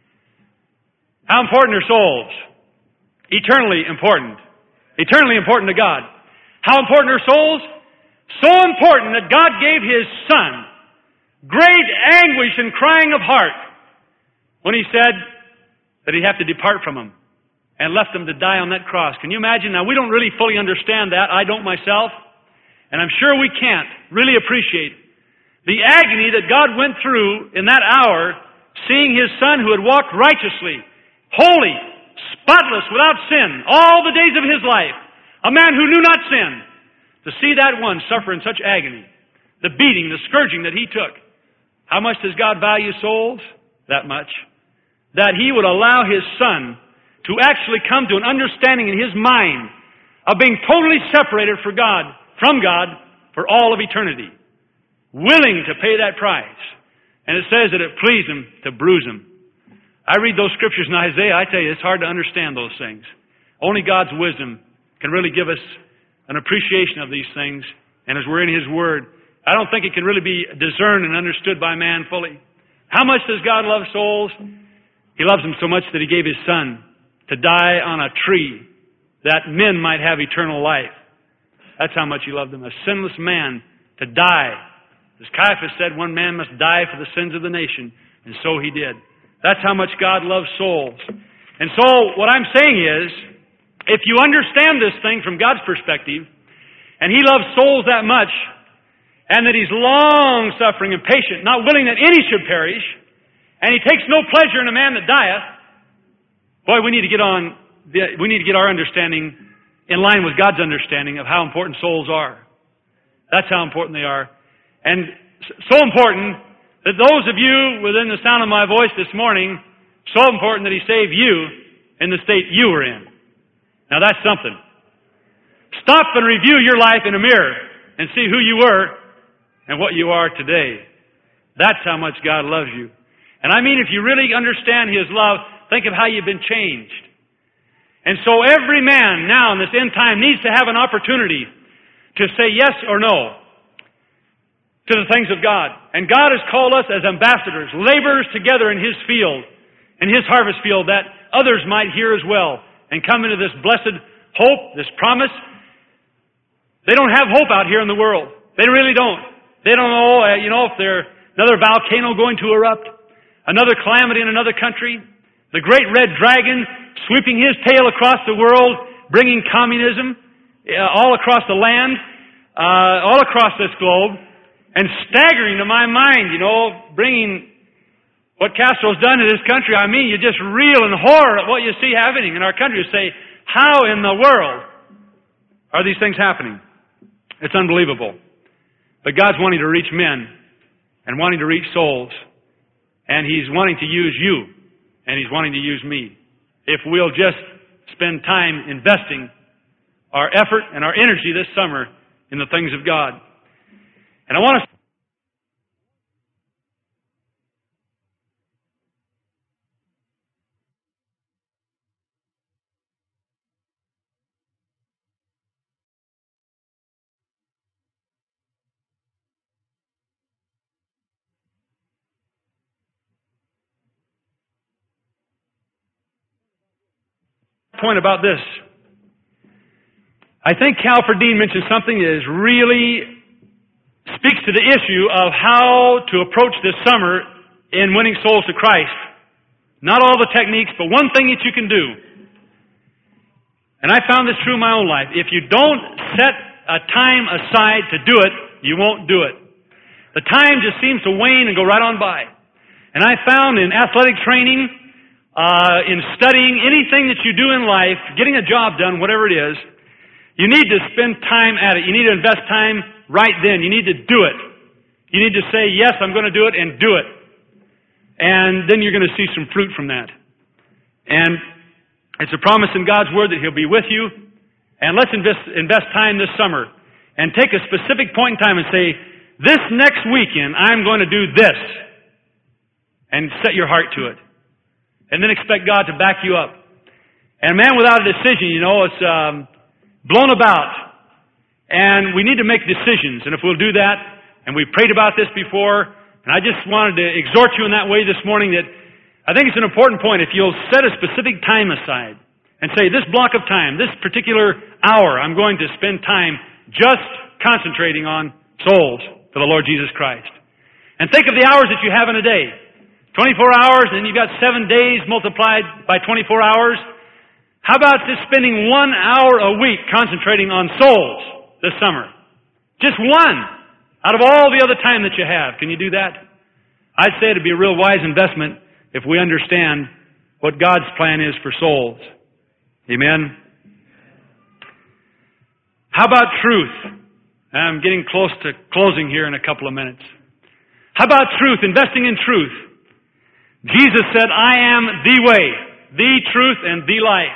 How important are souls? Eternally important. Eternally important to God. How important are souls? So important that God gave His Son great anguish and crying of heart when He said that He'd have to depart from them and left them to die on that cross. Can you imagine? Now, we don't really fully understand that. I don't myself. And I'm sure we can't really appreciate the agony that God went through in that hour, seeing His Son who had walked righteously, holy, spotless, without sin, all the days of His life, a man who knew not sin, to see that one suffer in such agony, the beating, the scourging that He took. How much does God value souls? That much. That He would allow His Son to actually come to an understanding in His mind of being totally separated for God, from God for all of eternity. Willing to pay that price. And it says that it pleased Him to bruise Him. I read those scriptures in Isaiah, I tell you, it's hard to understand those things. Only God's wisdom can really give us an appreciation of these things. And as we're in His Word, I don't think it can really be discerned and understood by man fully. How much does God love souls? He loves them so much that He gave His Son to die on a tree that men might have eternal life. That's how much He loved them. A sinless man to die. As Caiaphas said, one man must die for the sins of the nation. And so He did. That's how much God loves souls. And so what I'm saying is, if you understand this thing from God's perspective, and He loves souls that much, and that He's long-suffering and patient, not willing that any should perish, and He takes no pleasure in a man that dieth, boy, we need to get on, we need to get our understanding in line with God's understanding of how important souls are. That's how important they are. And so important that those of you within the sound of my voice this morning So important that He saved you in the state you were in. Now that's something. Stop and review your life in a mirror and see who you were and what you are today. That's how much God loves you. And I mean, if you really understand His love, think of how you've been changed. And so every man now in this end time needs to have an opportunity to say yes or no to the things of God. And God has called us as ambassadors, laborers together in His field, in His harvest field, that others might hear as well and come into this blessed hope, this promise. They don't have hope out here in the world. They really don't. They don't know, uh, you know, if there's another volcano going to erupt, another calamity in another country, the great red dragon sweeping his tail across the world, bringing communism uh, all across the land, uh, all across this globe, and staggering to my mind, you know, bringing what Castro's done to this country. I mean, you just reel in horror at what you see happening in our country. You say, how in the world are these things happening? It's unbelievable. But God's wanting to reach men and wanting to reach souls. And He's wanting to use you. And He's wanting to use me. If we'll just spend time investing our effort and our energy this summer in the things of God. And I want to point about this. I think Halford Dean mentioned something that is really speaks to the issue of how to approach this summer in winning souls to Christ. Not all the techniques, but one thing that you can do. And I found this true in my own life. If you don't set a time aside to do it, you won't do it. The time just seems to wane and go right on by. And I found in athletic training, Uh, in studying anything that you do in life, getting a job done, whatever it is, you need to spend time at it. You need to invest time right then. You need to do it. You need to say, yes, I'm going to do it, and do it. And then you're going to see some fruit from that. And it's a promise in God's Word that He'll be with you. And let's invest, invest time this summer and take a specific point in time and say, this next weekend, I'm going to do this. And set your heart to it. And then expect God to back you up. And man without a decision, you know, it's um, blown about. And we need to make decisions. And if we'll do that, and we've prayed about this before, and I just wanted to exhort you in that way this morning that I think it's an important point. If you'll set a specific time aside and say, this block of time, this particular hour, I'm going to spend time just concentrating on souls for the Lord Jesus Christ. And think of the hours that you have in a day. twenty-four hours, and you've got seven days multiplied by twenty-four hours. How about just spending one hour a week concentrating on souls this summer? Just one out of all the other time that you have. Can you do that? I'd say it'd be a real wise investment if we understand what God's plan is for souls. Amen? How about truth? I'm getting close to closing here in a couple of minutes. How about truth? Investing in truth. Jesus said, I am the way, the truth, and the life.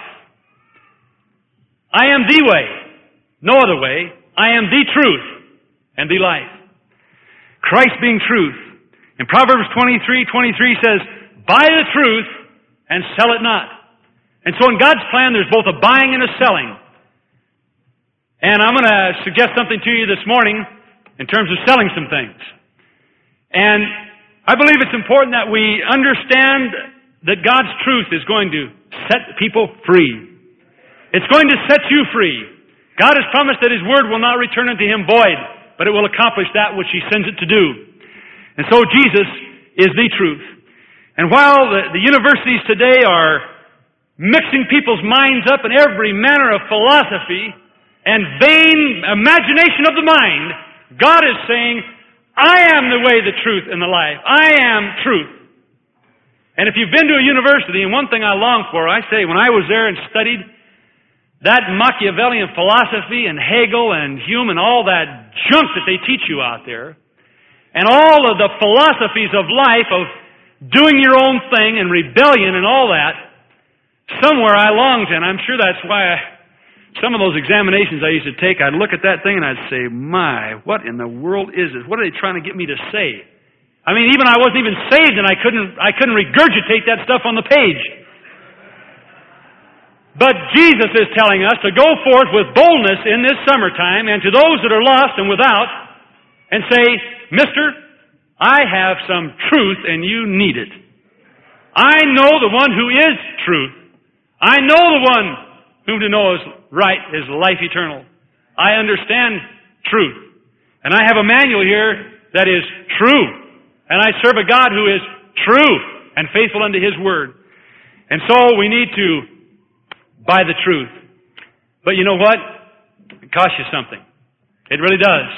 I am the way, no other way. I am the truth and the life. Christ being truth. In Proverbs twenty-three twenty-three says, buy the truth and sell it not. And so in God's plan, there's both a buying and a selling. And I'm going to suggest something to you this morning in terms of selling some things. And I believe it's important that we understand that God's truth is going to set people free. It's going to set you free. God has promised that His Word will not return unto Him void, but it will accomplish that which He sends it to do. And so Jesus is the truth. And while the, the universities today are mixing people's minds up in every manner of philosophy and vain imagination of the mind, God is saying, I am the way, the truth, and the life. I am truth. And if you've been to a university, and one thing I long for, I say, when I was there and studied that Machiavellian philosophy and Hegel and Hume and all that junk that they teach you out there, and all of the philosophies of life, of doing your own thing and rebellion and all that, somewhere I longed, and I'm sure that's why I, some of those examinations I used to take, I'd look at that thing and I'd say, my, what in the world is this? What are they trying to get me to say? I mean, even I wasn't even saved and I couldn't, I couldn't regurgitate that stuff on the page. But Jesus is telling us to go forth with boldness in this summertime and to those that are lost and without and say, Mister, I have some truth and you need it. I know the one who is truth. I know the one whom to know is right, is life eternal. I understand truth. And I have a manual here that is true. And I serve a God who is true and faithful unto His Word. And so we need to buy the truth. But you know what? It costs you something. It really does.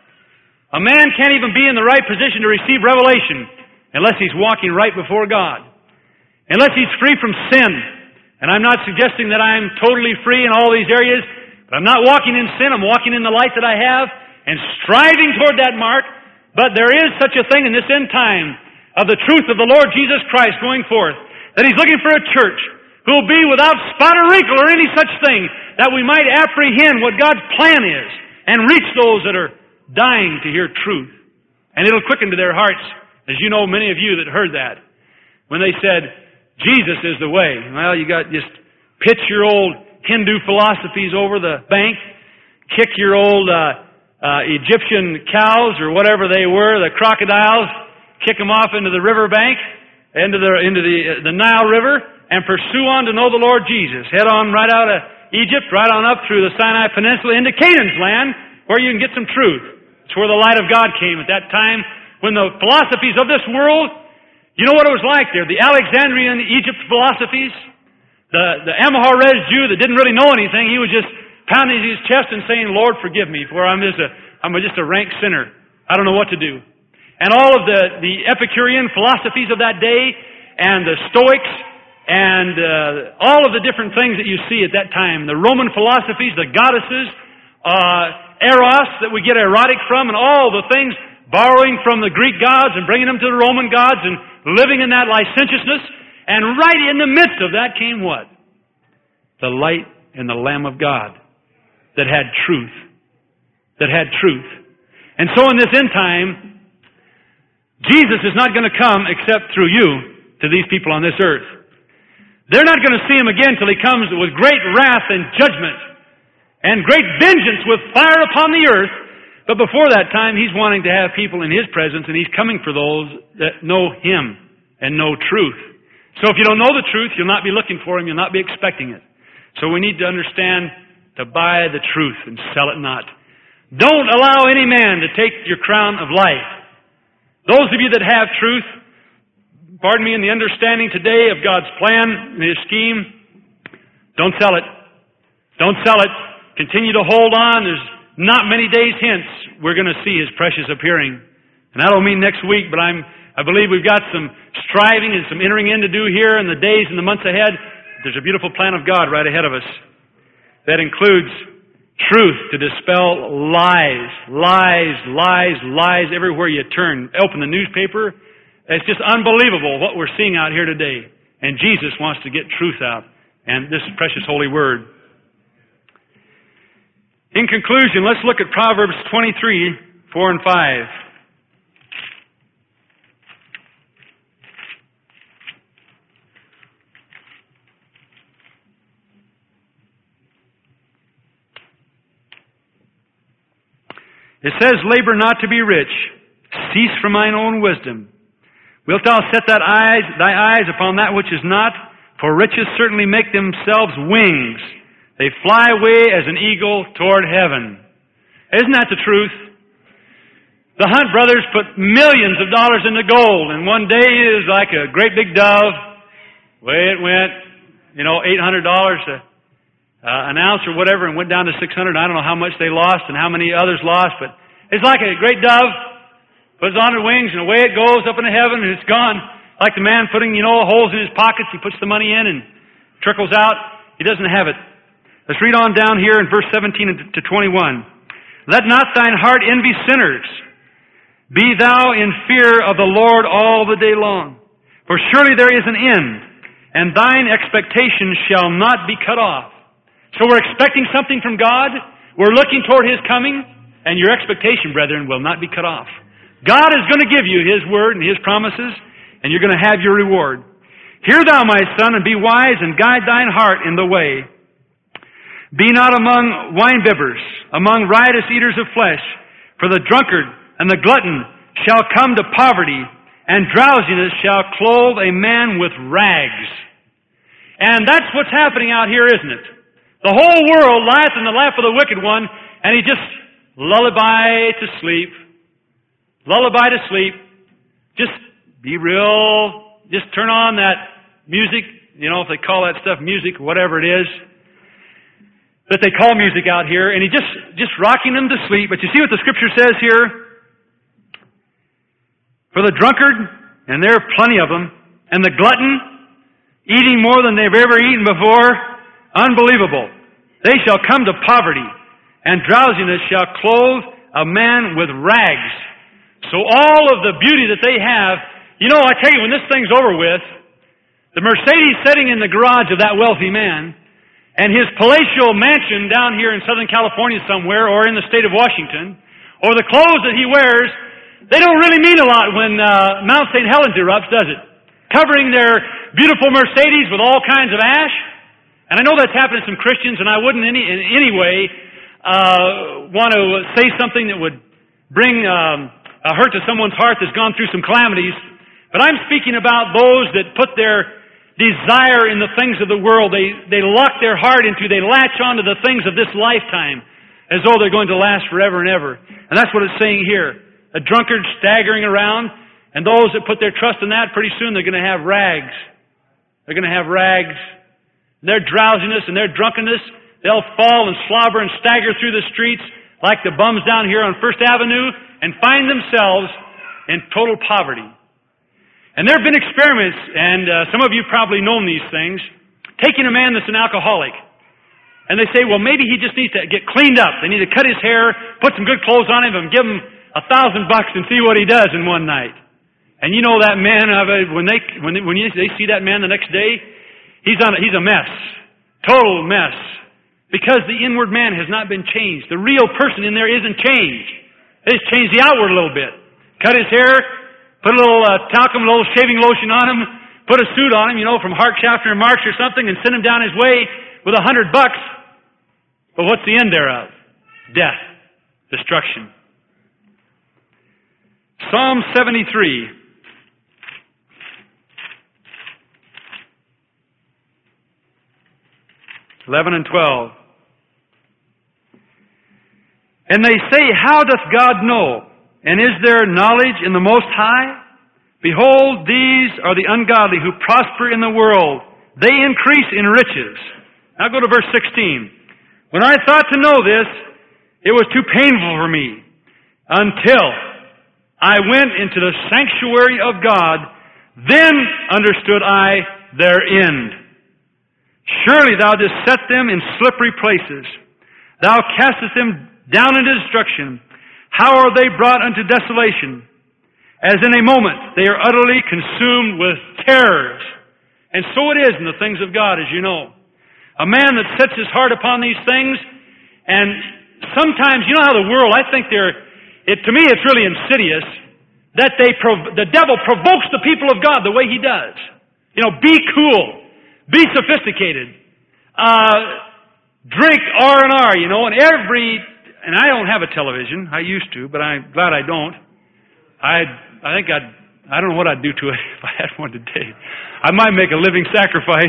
A man can't even be in the right position to receive revelation unless he's walking right before God. Unless he's free from sin. And I'm not suggesting that I'm totally free in all these areas, but I'm not walking in sin. I'm walking in the light that I have and striving toward that mark. But there is such a thing in this end time of the truth of the Lord Jesus Christ going forth, that He's looking for a church who will be without spot or wrinkle or any such thing, that we might apprehend what God's plan is and reach those that are dying to hear truth. And it'll quicken to their hearts, as you know, many of you that heard that, when they said, Jesus is the way. Well, you got just pitch your old Hindu philosophies over the bank, kick your old uh, uh, Egyptian cows or whatever they were, the crocodiles, kick them off into the river bank, into the into the uh, the Nile River, and pursue on to know the Lord Jesus. Head on right out of Egypt, right on up through the Sinai Peninsula into Canaan's land, where you can get some truth. It's where the light of God came at that time, when the philosophies of this world, you know what it was like there? The Alexandrian Egypt philosophies, the, the Amorez Jew that didn't really know anything, he was just pounding his chest and saying, Lord, forgive me, for I'm just a, I'm just a rank sinner. I don't know what to do. And all of the, the Epicurean philosophies of that day, and the Stoics, and uh, all of the different things that you see at that time, the Roman philosophies, the goddesses, uh, Eros that we get erotic from, and all the things borrowing from the Greek gods and bringing them to the Roman gods and living in that licentiousness. And right in the midst of that came what? The light and the Lamb of God that had truth. That had truth. And so in this end time, Jesus is not going to come except through you to these people on this earth. They're not going to see Him again till He comes with great wrath and judgment and great vengeance with fire upon the earth. But before that time, He's wanting to have people in His presence, and He's coming for those that know Him and know truth. So if you don't know the truth, you'll not be looking for Him, you'll not be expecting it. So we need to understand to buy the truth and sell it not. Don't allow any man to take your crown of life. Those of you that have truth, pardon me, in the understanding today of God's plan and His scheme, don't sell it. Don't sell it. Continue to hold on. There's not many days hence, we're going to see His precious appearing. And I don't mean next week, but I'm, I believe we've got some striving and some entering in to do here in the days and the months ahead. There's a beautiful plan of God right ahead of us that includes truth to dispel lies, lies, lies, lies everywhere you turn. Open the newspaper. It's just unbelievable what we're seeing out here today. And Jesus wants to get truth out. And this precious holy word. In conclusion, let's look at Proverbs twenty-three, four and five. It says, labor not to be rich. Cease from thine own wisdom. Wilt thou set that eyes, thy eyes upon that which is not? For riches certainly make themselves wings. They fly away as an eagle toward heaven. Isn't that the truth? The Hunt brothers put millions of dollars into gold, and one day it was like a great big dove. Way it went, you know, eight hundred dollars a, uh, an ounce or whatever, and went down to six hundred. I don't know how much they lost and how many others lost, but it's like a great dove puts on her wings, and away it goes up into heaven, and it's gone. Like the man putting, you know, holes in his pockets. He puts the money in and trickles out. He doesn't have it. Let's read on down here in verse seventeen to twenty-one. Let not thine heart envy sinners. Be thou in fear of the Lord all the day long. For surely there is an end, and thine expectation shall not be cut off. So we're expecting something from God. We're looking toward His coming, and your expectation, brethren, will not be cut off. God is going to give you His word and His promises, and you're going to have your reward. Hear thou, my son, and be wise, and guide thine heart in the way. Be not among winebibbers, among riotous eaters of flesh, for the drunkard and the glutton shall come to poverty, and drowsiness shall clothe a man with rags. And that's what's happening out here, isn't it? The whole world lieth in the lap of the wicked one, and he just lullaby to sleep. Lullaby to sleep. Just be real, just turn on that music, you know, if they call that stuff music, whatever it is, that they call music out here, and he just, just rocking them to sleep. But you see what the Scripture says here? For the drunkard, and there are plenty of them, and the glutton, eating more than they've ever eaten before, unbelievable. They shall come to poverty, and drowsiness shall clothe a man with rags. So all of the beauty that they have, you know, I tell you, when this thing's over with, the Mercedes sitting in the garage of that wealthy man, and his palatial mansion down here in Southern California somewhere, or in the state of Washington, or the clothes that he wears, they don't really mean a lot when uh, Mount Saint Helens erupts, does it? Covering their beautiful Mercedes with all kinds of ash. And I know that's happened to some Christians, and I wouldn't any, in any way uh, want to say something that would bring um, a hurt to someone's heart that's gone through some calamities. But I'm speaking about those that put their desire in the things of the world. They, they lock their heart into, they latch onto the things of this lifetime as though they're going to last forever and ever. And that's what it's saying here. A drunkard staggering around, and those that put their trust in that, pretty soon they're going to have rags. They're going to have rags. Their drowsiness and their drunkenness, they'll fall and slobber and stagger through the streets like the bums down here on First Avenue and find themselves in total poverty. And there have been experiments, and uh, some of you probably known these things, taking a man that's an alcoholic. And they say, well, maybe he just needs to get cleaned up. They need to cut his hair, put some good clothes on him, and give him a thousand bucks and see what he does in one night. And you know that man, when they when they, when you, they see that man the next day, he's on he's a mess, total mess, because the inward man has not been changed. The real person in there isn't changed. They just changed the outward a little bit. Cut his hair, put a little uh, talcum, a little shaving lotion on him, put a suit on him, you know, from Hark, Shafter, and Marks or something, and send him down his way with a hundred bucks. But what's the end thereof? Death, destruction. Psalm seventy-three. eleven and twelve. And they say, how doth God know? And is there knowledge in the Most High? Behold, these are the ungodly who prosper in the world. They increase in riches. Now go to verse sixteen. When I thought to know this, it was too painful for me, until I went into the sanctuary of God, then understood I their end. Surely thou didst set them in slippery places. Thou castest them down into destruction. How are they brought unto desolation? As in a moment they are utterly consumed with terrors. And so it is in the things of God, as you know. A man that sets his heart upon these things, and sometimes, you know how the world, I think they're, it, to me it's really insidious, that they, prov- the devil provokes the people of God the way he does. You know, be cool. Be sophisticated. Uh, drink R and R, you know, and every, and I don't have a television. I used to, but I'm glad I don't. I, I think I'd, I don't know what I'd do to it if I had one today. I might make a living sacrifice.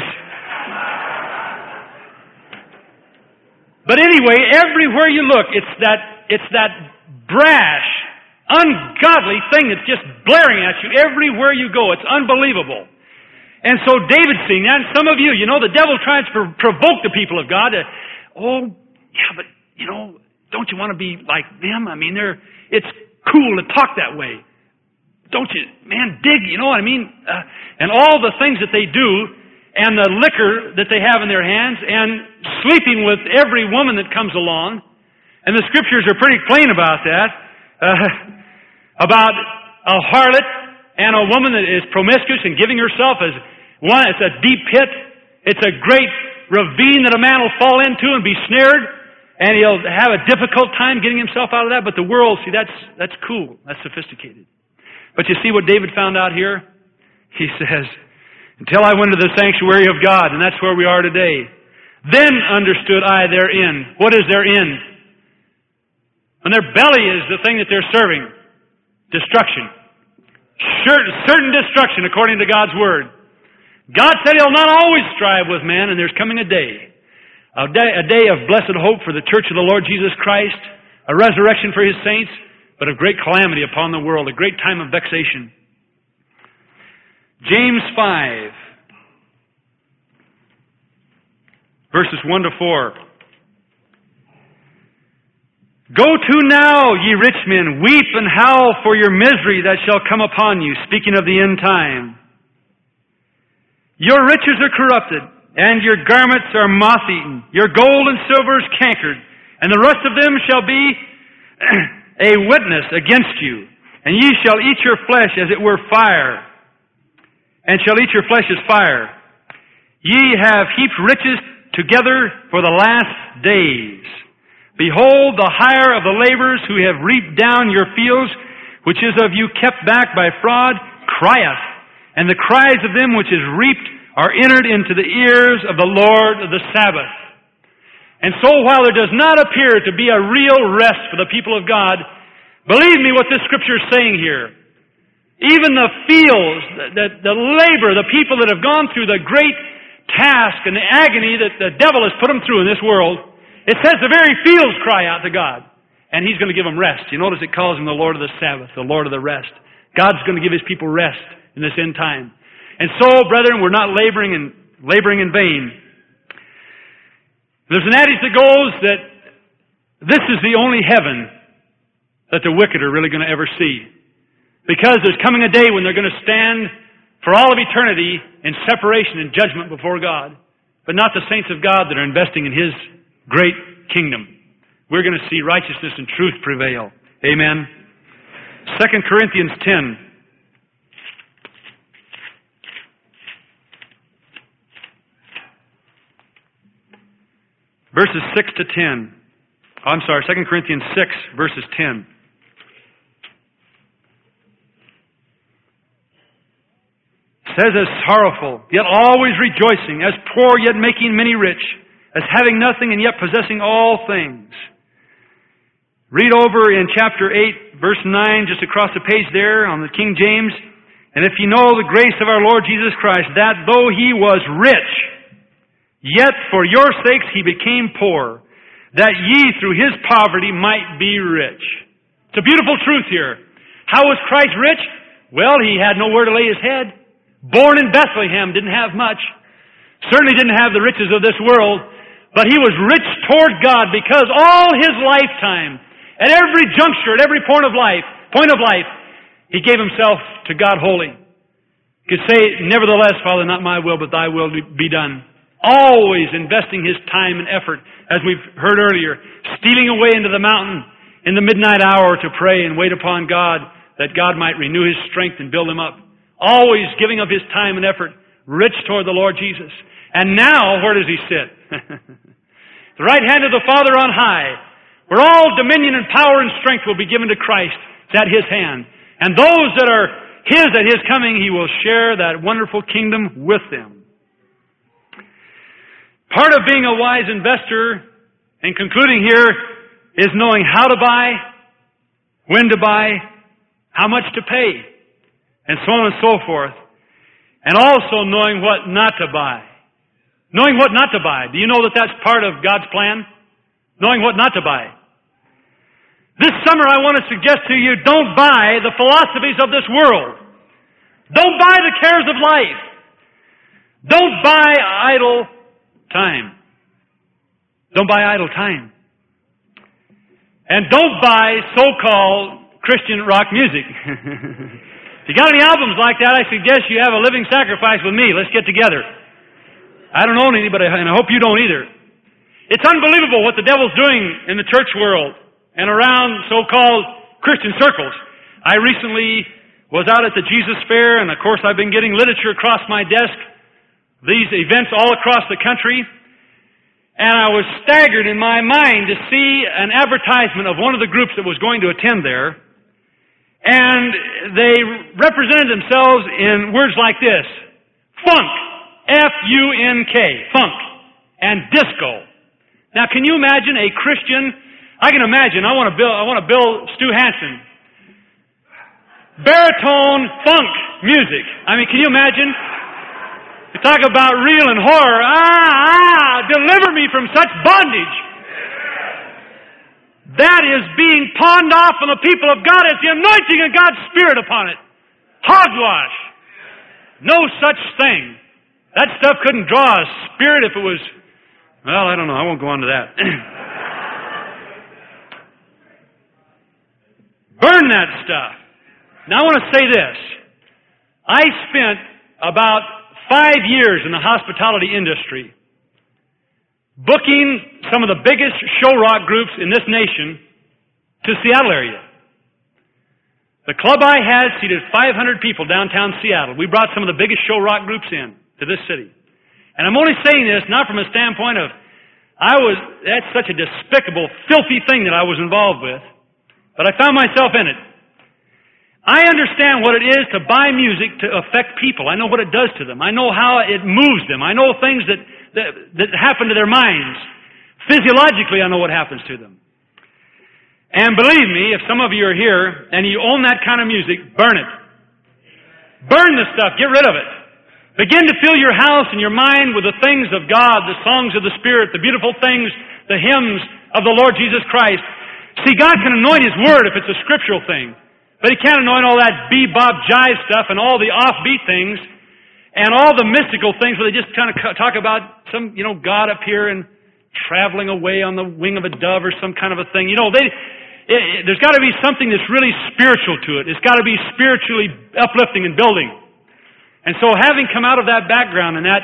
But anyway, everywhere you look, it's that, it's that brash, ungodly thing that's just blaring at you everywhere you go. It's unbelievable. And so David's seeing that, and some of you, you know, the devil tries to provoke the people of God to, oh, yeah, but, you know, don't you want to be like them? I mean, they're, it's cool to talk that way. Don't you, man, dig, you know what I mean? Uh, and all the things that they do, and the liquor that they have in their hands, and sleeping with every woman that comes along. And the Scriptures are pretty plain about that. Uh, about a harlot and a woman that is promiscuous and giving herself as one, it's a deep pit. It's a great ravine that a man will fall into and be snared, and he'll have a difficult time getting himself out of that. But the world, see, that's that's cool. That's sophisticated. But you see what David found out here? He says, until I went to the sanctuary of God, and that's where we are today. Then understood I their end. What is their end? And their belly is the thing that they're serving. Destruction. Certain destruction according to God's Word. God said He'll not always strive with man, and there's coming a day. A day, a day of blessed hope for the church of the Lord Jesus Christ. A resurrection for His saints. But of great calamity upon the world. A great time of vexation. James five. Verses one to four. Go to now, ye rich men, weep and howl for your misery that shall come upon you, speaking of the end time. Your riches are corrupted, and your garments are moth-eaten. Your gold and silver is cankered, and the rust of them shall be a witness against you. And ye shall eat your flesh as it were fire, and shall eat your flesh as fire. Ye have heaped riches together for the last days. Behold, the hire of the laborers who have reaped down your fields, which is of you kept back by fraud, crieth. And the cries of them which is reaped are entered into the ears of the Lord of the Sabbath. And so while there does not appear to be a real rest for the people of God, believe me what this Scripture is saying here. Even the fields, the, the labor, the people that have gone through the great task and the agony that the devil has put them through in this world, it says the very fields cry out to God. And He's going to give them rest. You notice it calls Him the Lord of the Sabbath, the Lord of the rest. God's going to give His people rest in this end time. And so, brethren, we're not laboring in, laboring in vain. There's an adage that goes that this is the only heaven that the wicked are really going to ever see. Because there's coming a day when they're going to stand for all of eternity in separation and judgment before God. But not the saints of God that are investing in His great kingdom. We're going to see righteousness and truth prevail. Amen. Second Corinthians ten. Verses six to ten. Oh, I'm sorry, Second Corinthians six, verses ten. Says, as sorrowful, yet always rejoicing, as poor, yet making many rich, as having nothing and yet possessing all things. Read over in chapter eight, verse nine, just across the page there on the King James. And if you know the grace of our Lord Jesus Christ, that though He was rich, yet for your sakes He became poor, that ye through His poverty might be rich. It's a beautiful truth here. How was Christ rich? Well, He had nowhere to lay His head. Born in Bethlehem, didn't have much. Certainly didn't have the riches of this world. But He was rich toward God because all His lifetime, at every juncture, at every point of life, point of life, He gave Himself to God wholly. He could say, nevertheless, Father, not my will, but Thy will be done. Always investing His time and effort, as we've heard earlier, stealing away into the mountain in the midnight hour to pray and wait upon God, that God might renew His strength and build Him up. Always giving of His time and effort, rich toward the Lord Jesus. And now, where does He sit? The right hand of the Father on high, where all dominion and power and strength will be given to Christ. It's at His hand. And those that are His at His coming, He will share that wonderful kingdom with them. Part of being a wise investor, and concluding here, is knowing how to buy, when to buy, how much to pay, and so on and so forth. And also knowing what not to buy. Knowing what not to buy. Do you know that that's part of God's plan? Knowing what not to buy. This summer I want to suggest to you, don't buy the philosophies of this world. Don't buy the cares of life. Don't buy idle time. Don't buy idle time. And don't buy so-called Christian rock music. If you got any albums like that, I suggest you have a living sacrifice with me. Let's get together. I don't own any, but I, and I hope you don't either. It's unbelievable what the devil's doing in the church world and around so-called Christian circles. I recently was out at the Jesus Fair, and of course I've been getting literature across my desk, these events all across the country, and I was staggered in my mind to see an advertisement of one of the groups that was going to attend there, and they represented themselves in words like this: funk, F U N K, funk, and disco. Now, can you imagine a Christian? I can imagine. I want to bill. I want to bill Stu Hansen. Baritone funk music. I mean, can you imagine? You talk about real and horror. Ah, ah! Deliver me from such bondage. That is being pawned off on the people of God. It's the anointing of God's Spirit upon it. Hogwash. No such thing. That stuff couldn't draw a spirit if it was... Well, I don't know. I won't go on to that. Burn that stuff. Now I want to say this. I spent about five years in the hospitality industry booking some of the biggest show rock groups in this nation to Seattle area. The club I had seated five hundred people downtown Seattle. We brought some of the biggest show rock groups in to this city. And I'm only saying this not from a standpoint of, I was, that's such a despicable, filthy thing that I was involved with, but I found myself in it. I understand what it is to buy music to affect people. I know what it does to them. I know how it moves them. I know things that, that, that happen to their minds. Physiologically, I know what happens to them. And believe me, if some of you are here and you own that kind of music, burn it. Burn the stuff. Get rid of it. Begin to fill your house and your mind with the things of God, the songs of the Spirit, the beautiful things, the hymns of the Lord Jesus Christ. See, God can anoint His Word if it's a scriptural thing. But He can't anoint all that bebop jive stuff and all the offbeat things and all the mystical things where they just kind of talk about some, you know, God up here and traveling away on the wing of a dove or some kind of a thing. You know, they, it, it, there's got to be something that's really spiritual to it. It's got to be spiritually uplifting and building. And so having come out of that background and that,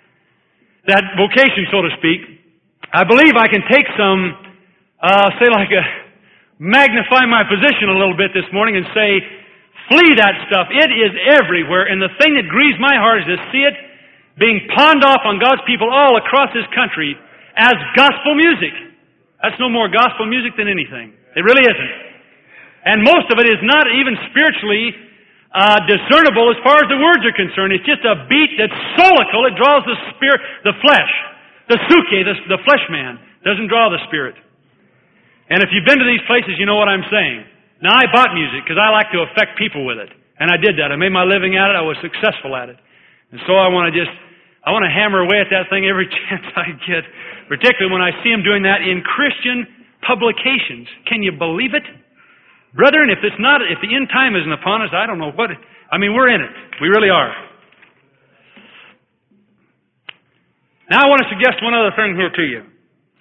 that vocation, so to speak, I believe I can take some, uh, say like a, magnify my position a little bit this morning and say, flee that stuff. It is everywhere. And the thing that grieves my heart is to see it being pawned off on God's people all across this country as gospel music. That's no more gospel music than anything. It really isn't. And most of it is not even spiritually uh, discernible as far as the words are concerned. It's just a beat that's solical. It draws the spirit, the flesh, the suke, the, the flesh man. Doesn't draw the spirit. And if you've been to these places, you know what I'm saying. Now, I bought music because I like to affect people with it. And I did that. I made my living at it. I was successful at it. And so I want to just, I want to hammer away at that thing every chance I get, particularly when I see them doing that in Christian publications. Can you believe it? Brethren, if it's not, if the end time isn't upon us, I don't know what, I mean, we're in it. We really are. Now I want to suggest one other thing here to you.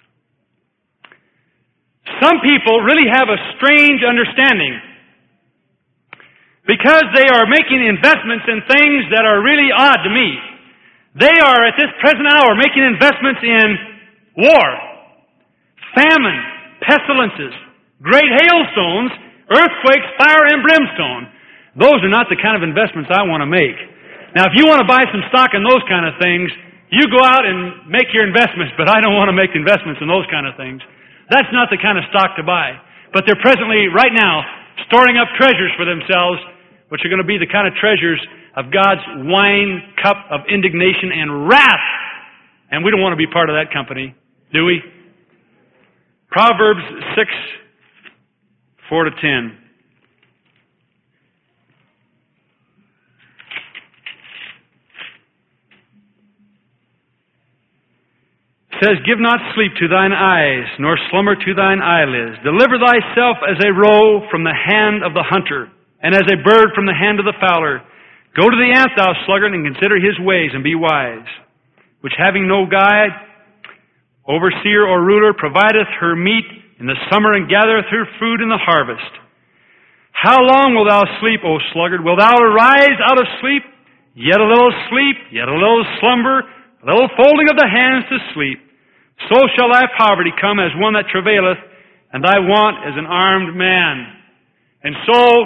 Some people really have a strange understanding because they are making investments in things that are really odd to me. They are, at this present hour, making investments in war, famine, pestilences, great hailstones, earthquakes, fire, and brimstone. Those are not the kind of investments I want to make. Now, if you want to buy some stock in those kind of things, you go out and make your investments, but I don't want to make investments in those kind of things. That's not the kind of stock to buy. But they're presently, right now, storing up treasures for themselves, which are going to be the kind of treasures of God's wine cup of indignation and wrath. And we don't want to be part of that company, do we? Proverbs six, four to ten. It says, give not sleep to thine eyes, nor slumber to thine eyelids. Deliver thyself as a roe from the hand of the hunter, and as a bird from the hand of the fowler. Go to the ant, thou sluggard, and consider his ways, and be wise. Which having no guide, overseer or ruler, provideth her meat in the summer, and gathereth her food in the harvest. How long wilt thou sleep, O sluggard? Wilt thou arise out of sleep? Yet a little sleep, yet a little slumber, a little folding of the hands to sleep. So shall thy poverty come as one that travaileth, and thy want as an armed man. And so,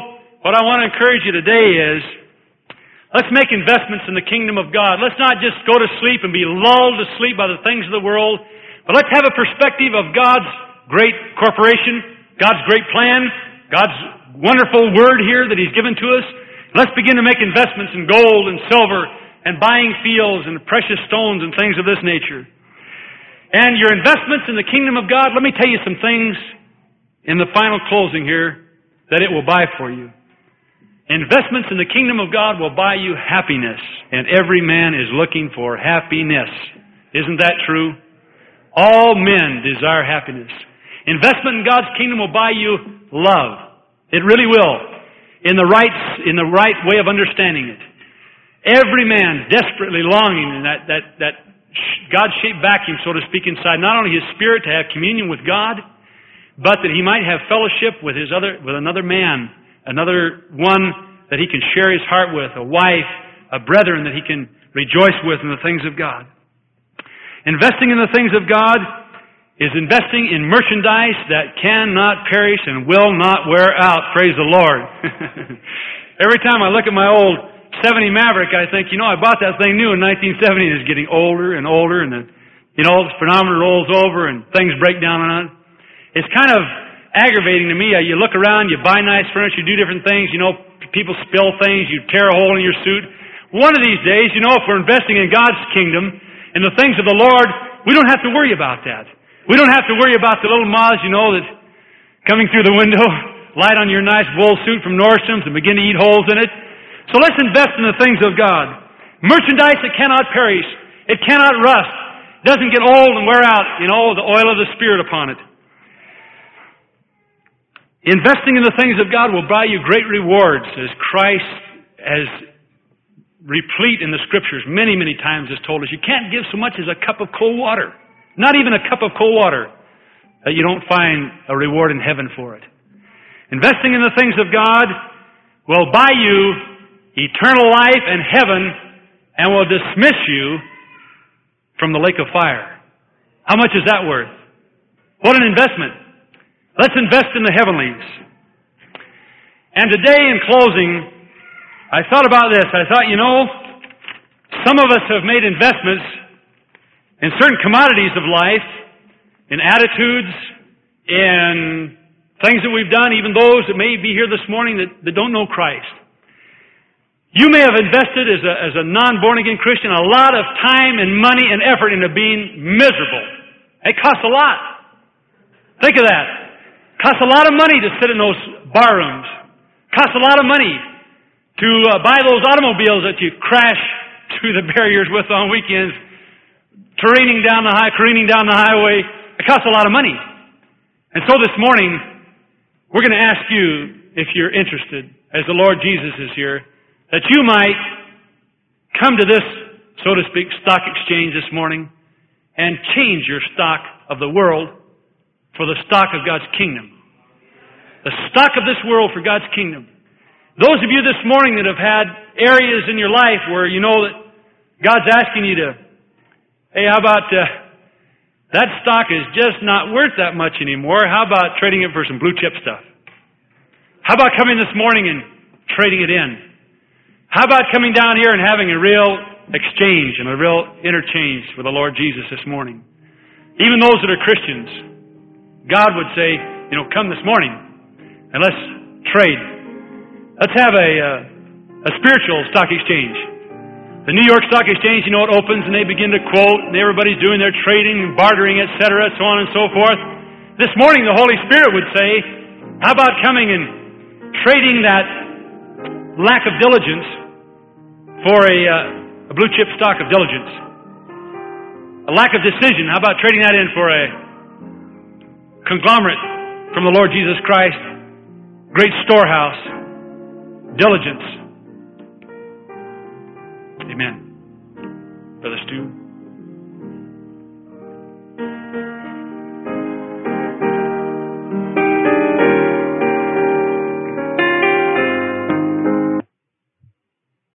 What I want to encourage you today is, let's make investments in the kingdom of God. Let's not just go to sleep and be lulled to sleep by the things of the world, but let's have a perspective of God's great corporation, God's great plan, God's wonderful word here that He's given to us. Let's begin to make investments in gold and silver and buying fields and precious stones and things of this nature. And your investments in the kingdom of God, let me tell you some things in the final closing here that it will buy for you. Investments in the kingdom of God will buy you happiness, and every man is looking for happiness. Isn't that true? All men desire happiness. Investment in God's kingdom will buy you love. It really will, in the right, in the right way of understanding it. Every man desperately longing in that, that, that God-shaped vacuum, so to speak, inside, not only his spirit to have communion with God, but that he might have fellowship with his other, with another man, another one that he can share his heart with, a wife, a brethren that he can rejoice with in the things of God. Investing in the things of God is investing in merchandise that cannot perish and will not wear out. Praise the Lord. Every time I look at my old seventy Maverick, I think, you know, I bought that thing new in nineteen seventy, and it's getting older and older, and the, you know, the speedometer rolls over and things break down on it. It's kind of aggravating to me. You look around, you buy nice furniture, you do different things, you know, people spill things, you tear a hole in your suit. One of these days, you know, if we're investing in God's kingdom, in the things of the Lord, we don't have to worry about that. We don't have to worry about the little moths, you know, that coming through the window, light on your nice wool suit from Nordstrom's and begin to eat holes in it. So let's invest in the things of God. Merchandise that cannot perish. It cannot rust. Doesn't get old and wear out, you know, the oil of the Spirit upon it. Investing in the things of God will buy you great rewards, as Christ has replete in the Scriptures many, many times has told us. You can't give so much as a cup of cold water. Not even a cup of cold water that you don't find a reward in heaven for it. Investing in the things of God will buy you eternal life and heaven and will dismiss you from the lake of fire. How much is that worth? What an investment. Let's invest in the heavenlies. And today, in closing, I thought about this. I thought, you know, some of us have made investments in certain commodities of life, in attitudes, in things that we've done, even those that may be here this morning that, that don't know Christ. You may have invested as a, as a non-born-again Christian a lot of time and money and effort into being miserable. It costs a lot. Think of that. It costs a lot of money to sit in those bar rooms. It costs a lot of money to uh, buy those automobiles that you crash through the barriers with on weekends, careening down the high, careening down the highway. It costs a lot of money. And so this morning, we're going to ask you, if you're interested, as the Lord Jesus is here, that you might come to this, so to speak, stock exchange this morning and change your stock of the world for the stock of God's kingdom. The stock of this world for God's kingdom. Those of you this morning that have had areas in your life where you know that God's asking you to, hey, how about uh, that stock is just not worth that much anymore. How about trading it for some blue chip stuff? How about coming this morning and trading it in? How about coming down here and having a real exchange and a real interchange with the Lord Jesus this morning? Even those that are Christians, God would say, you know, come this morning and let's trade. Let's have a, uh, a spiritual stock exchange. The New York Stock Exchange, you know, it opens and they begin to quote, and everybody's doing their trading and bartering, et cetera, so on and so forth. This morning, the Holy Spirit would say, how about coming and trading that lack of diligence for a, uh, a blue chip stock of diligence? A lack of decision, how about trading that in for a conglomerate from the Lord Jesus Christ? Great storehouse. Diligence. Amen. Brother Stu.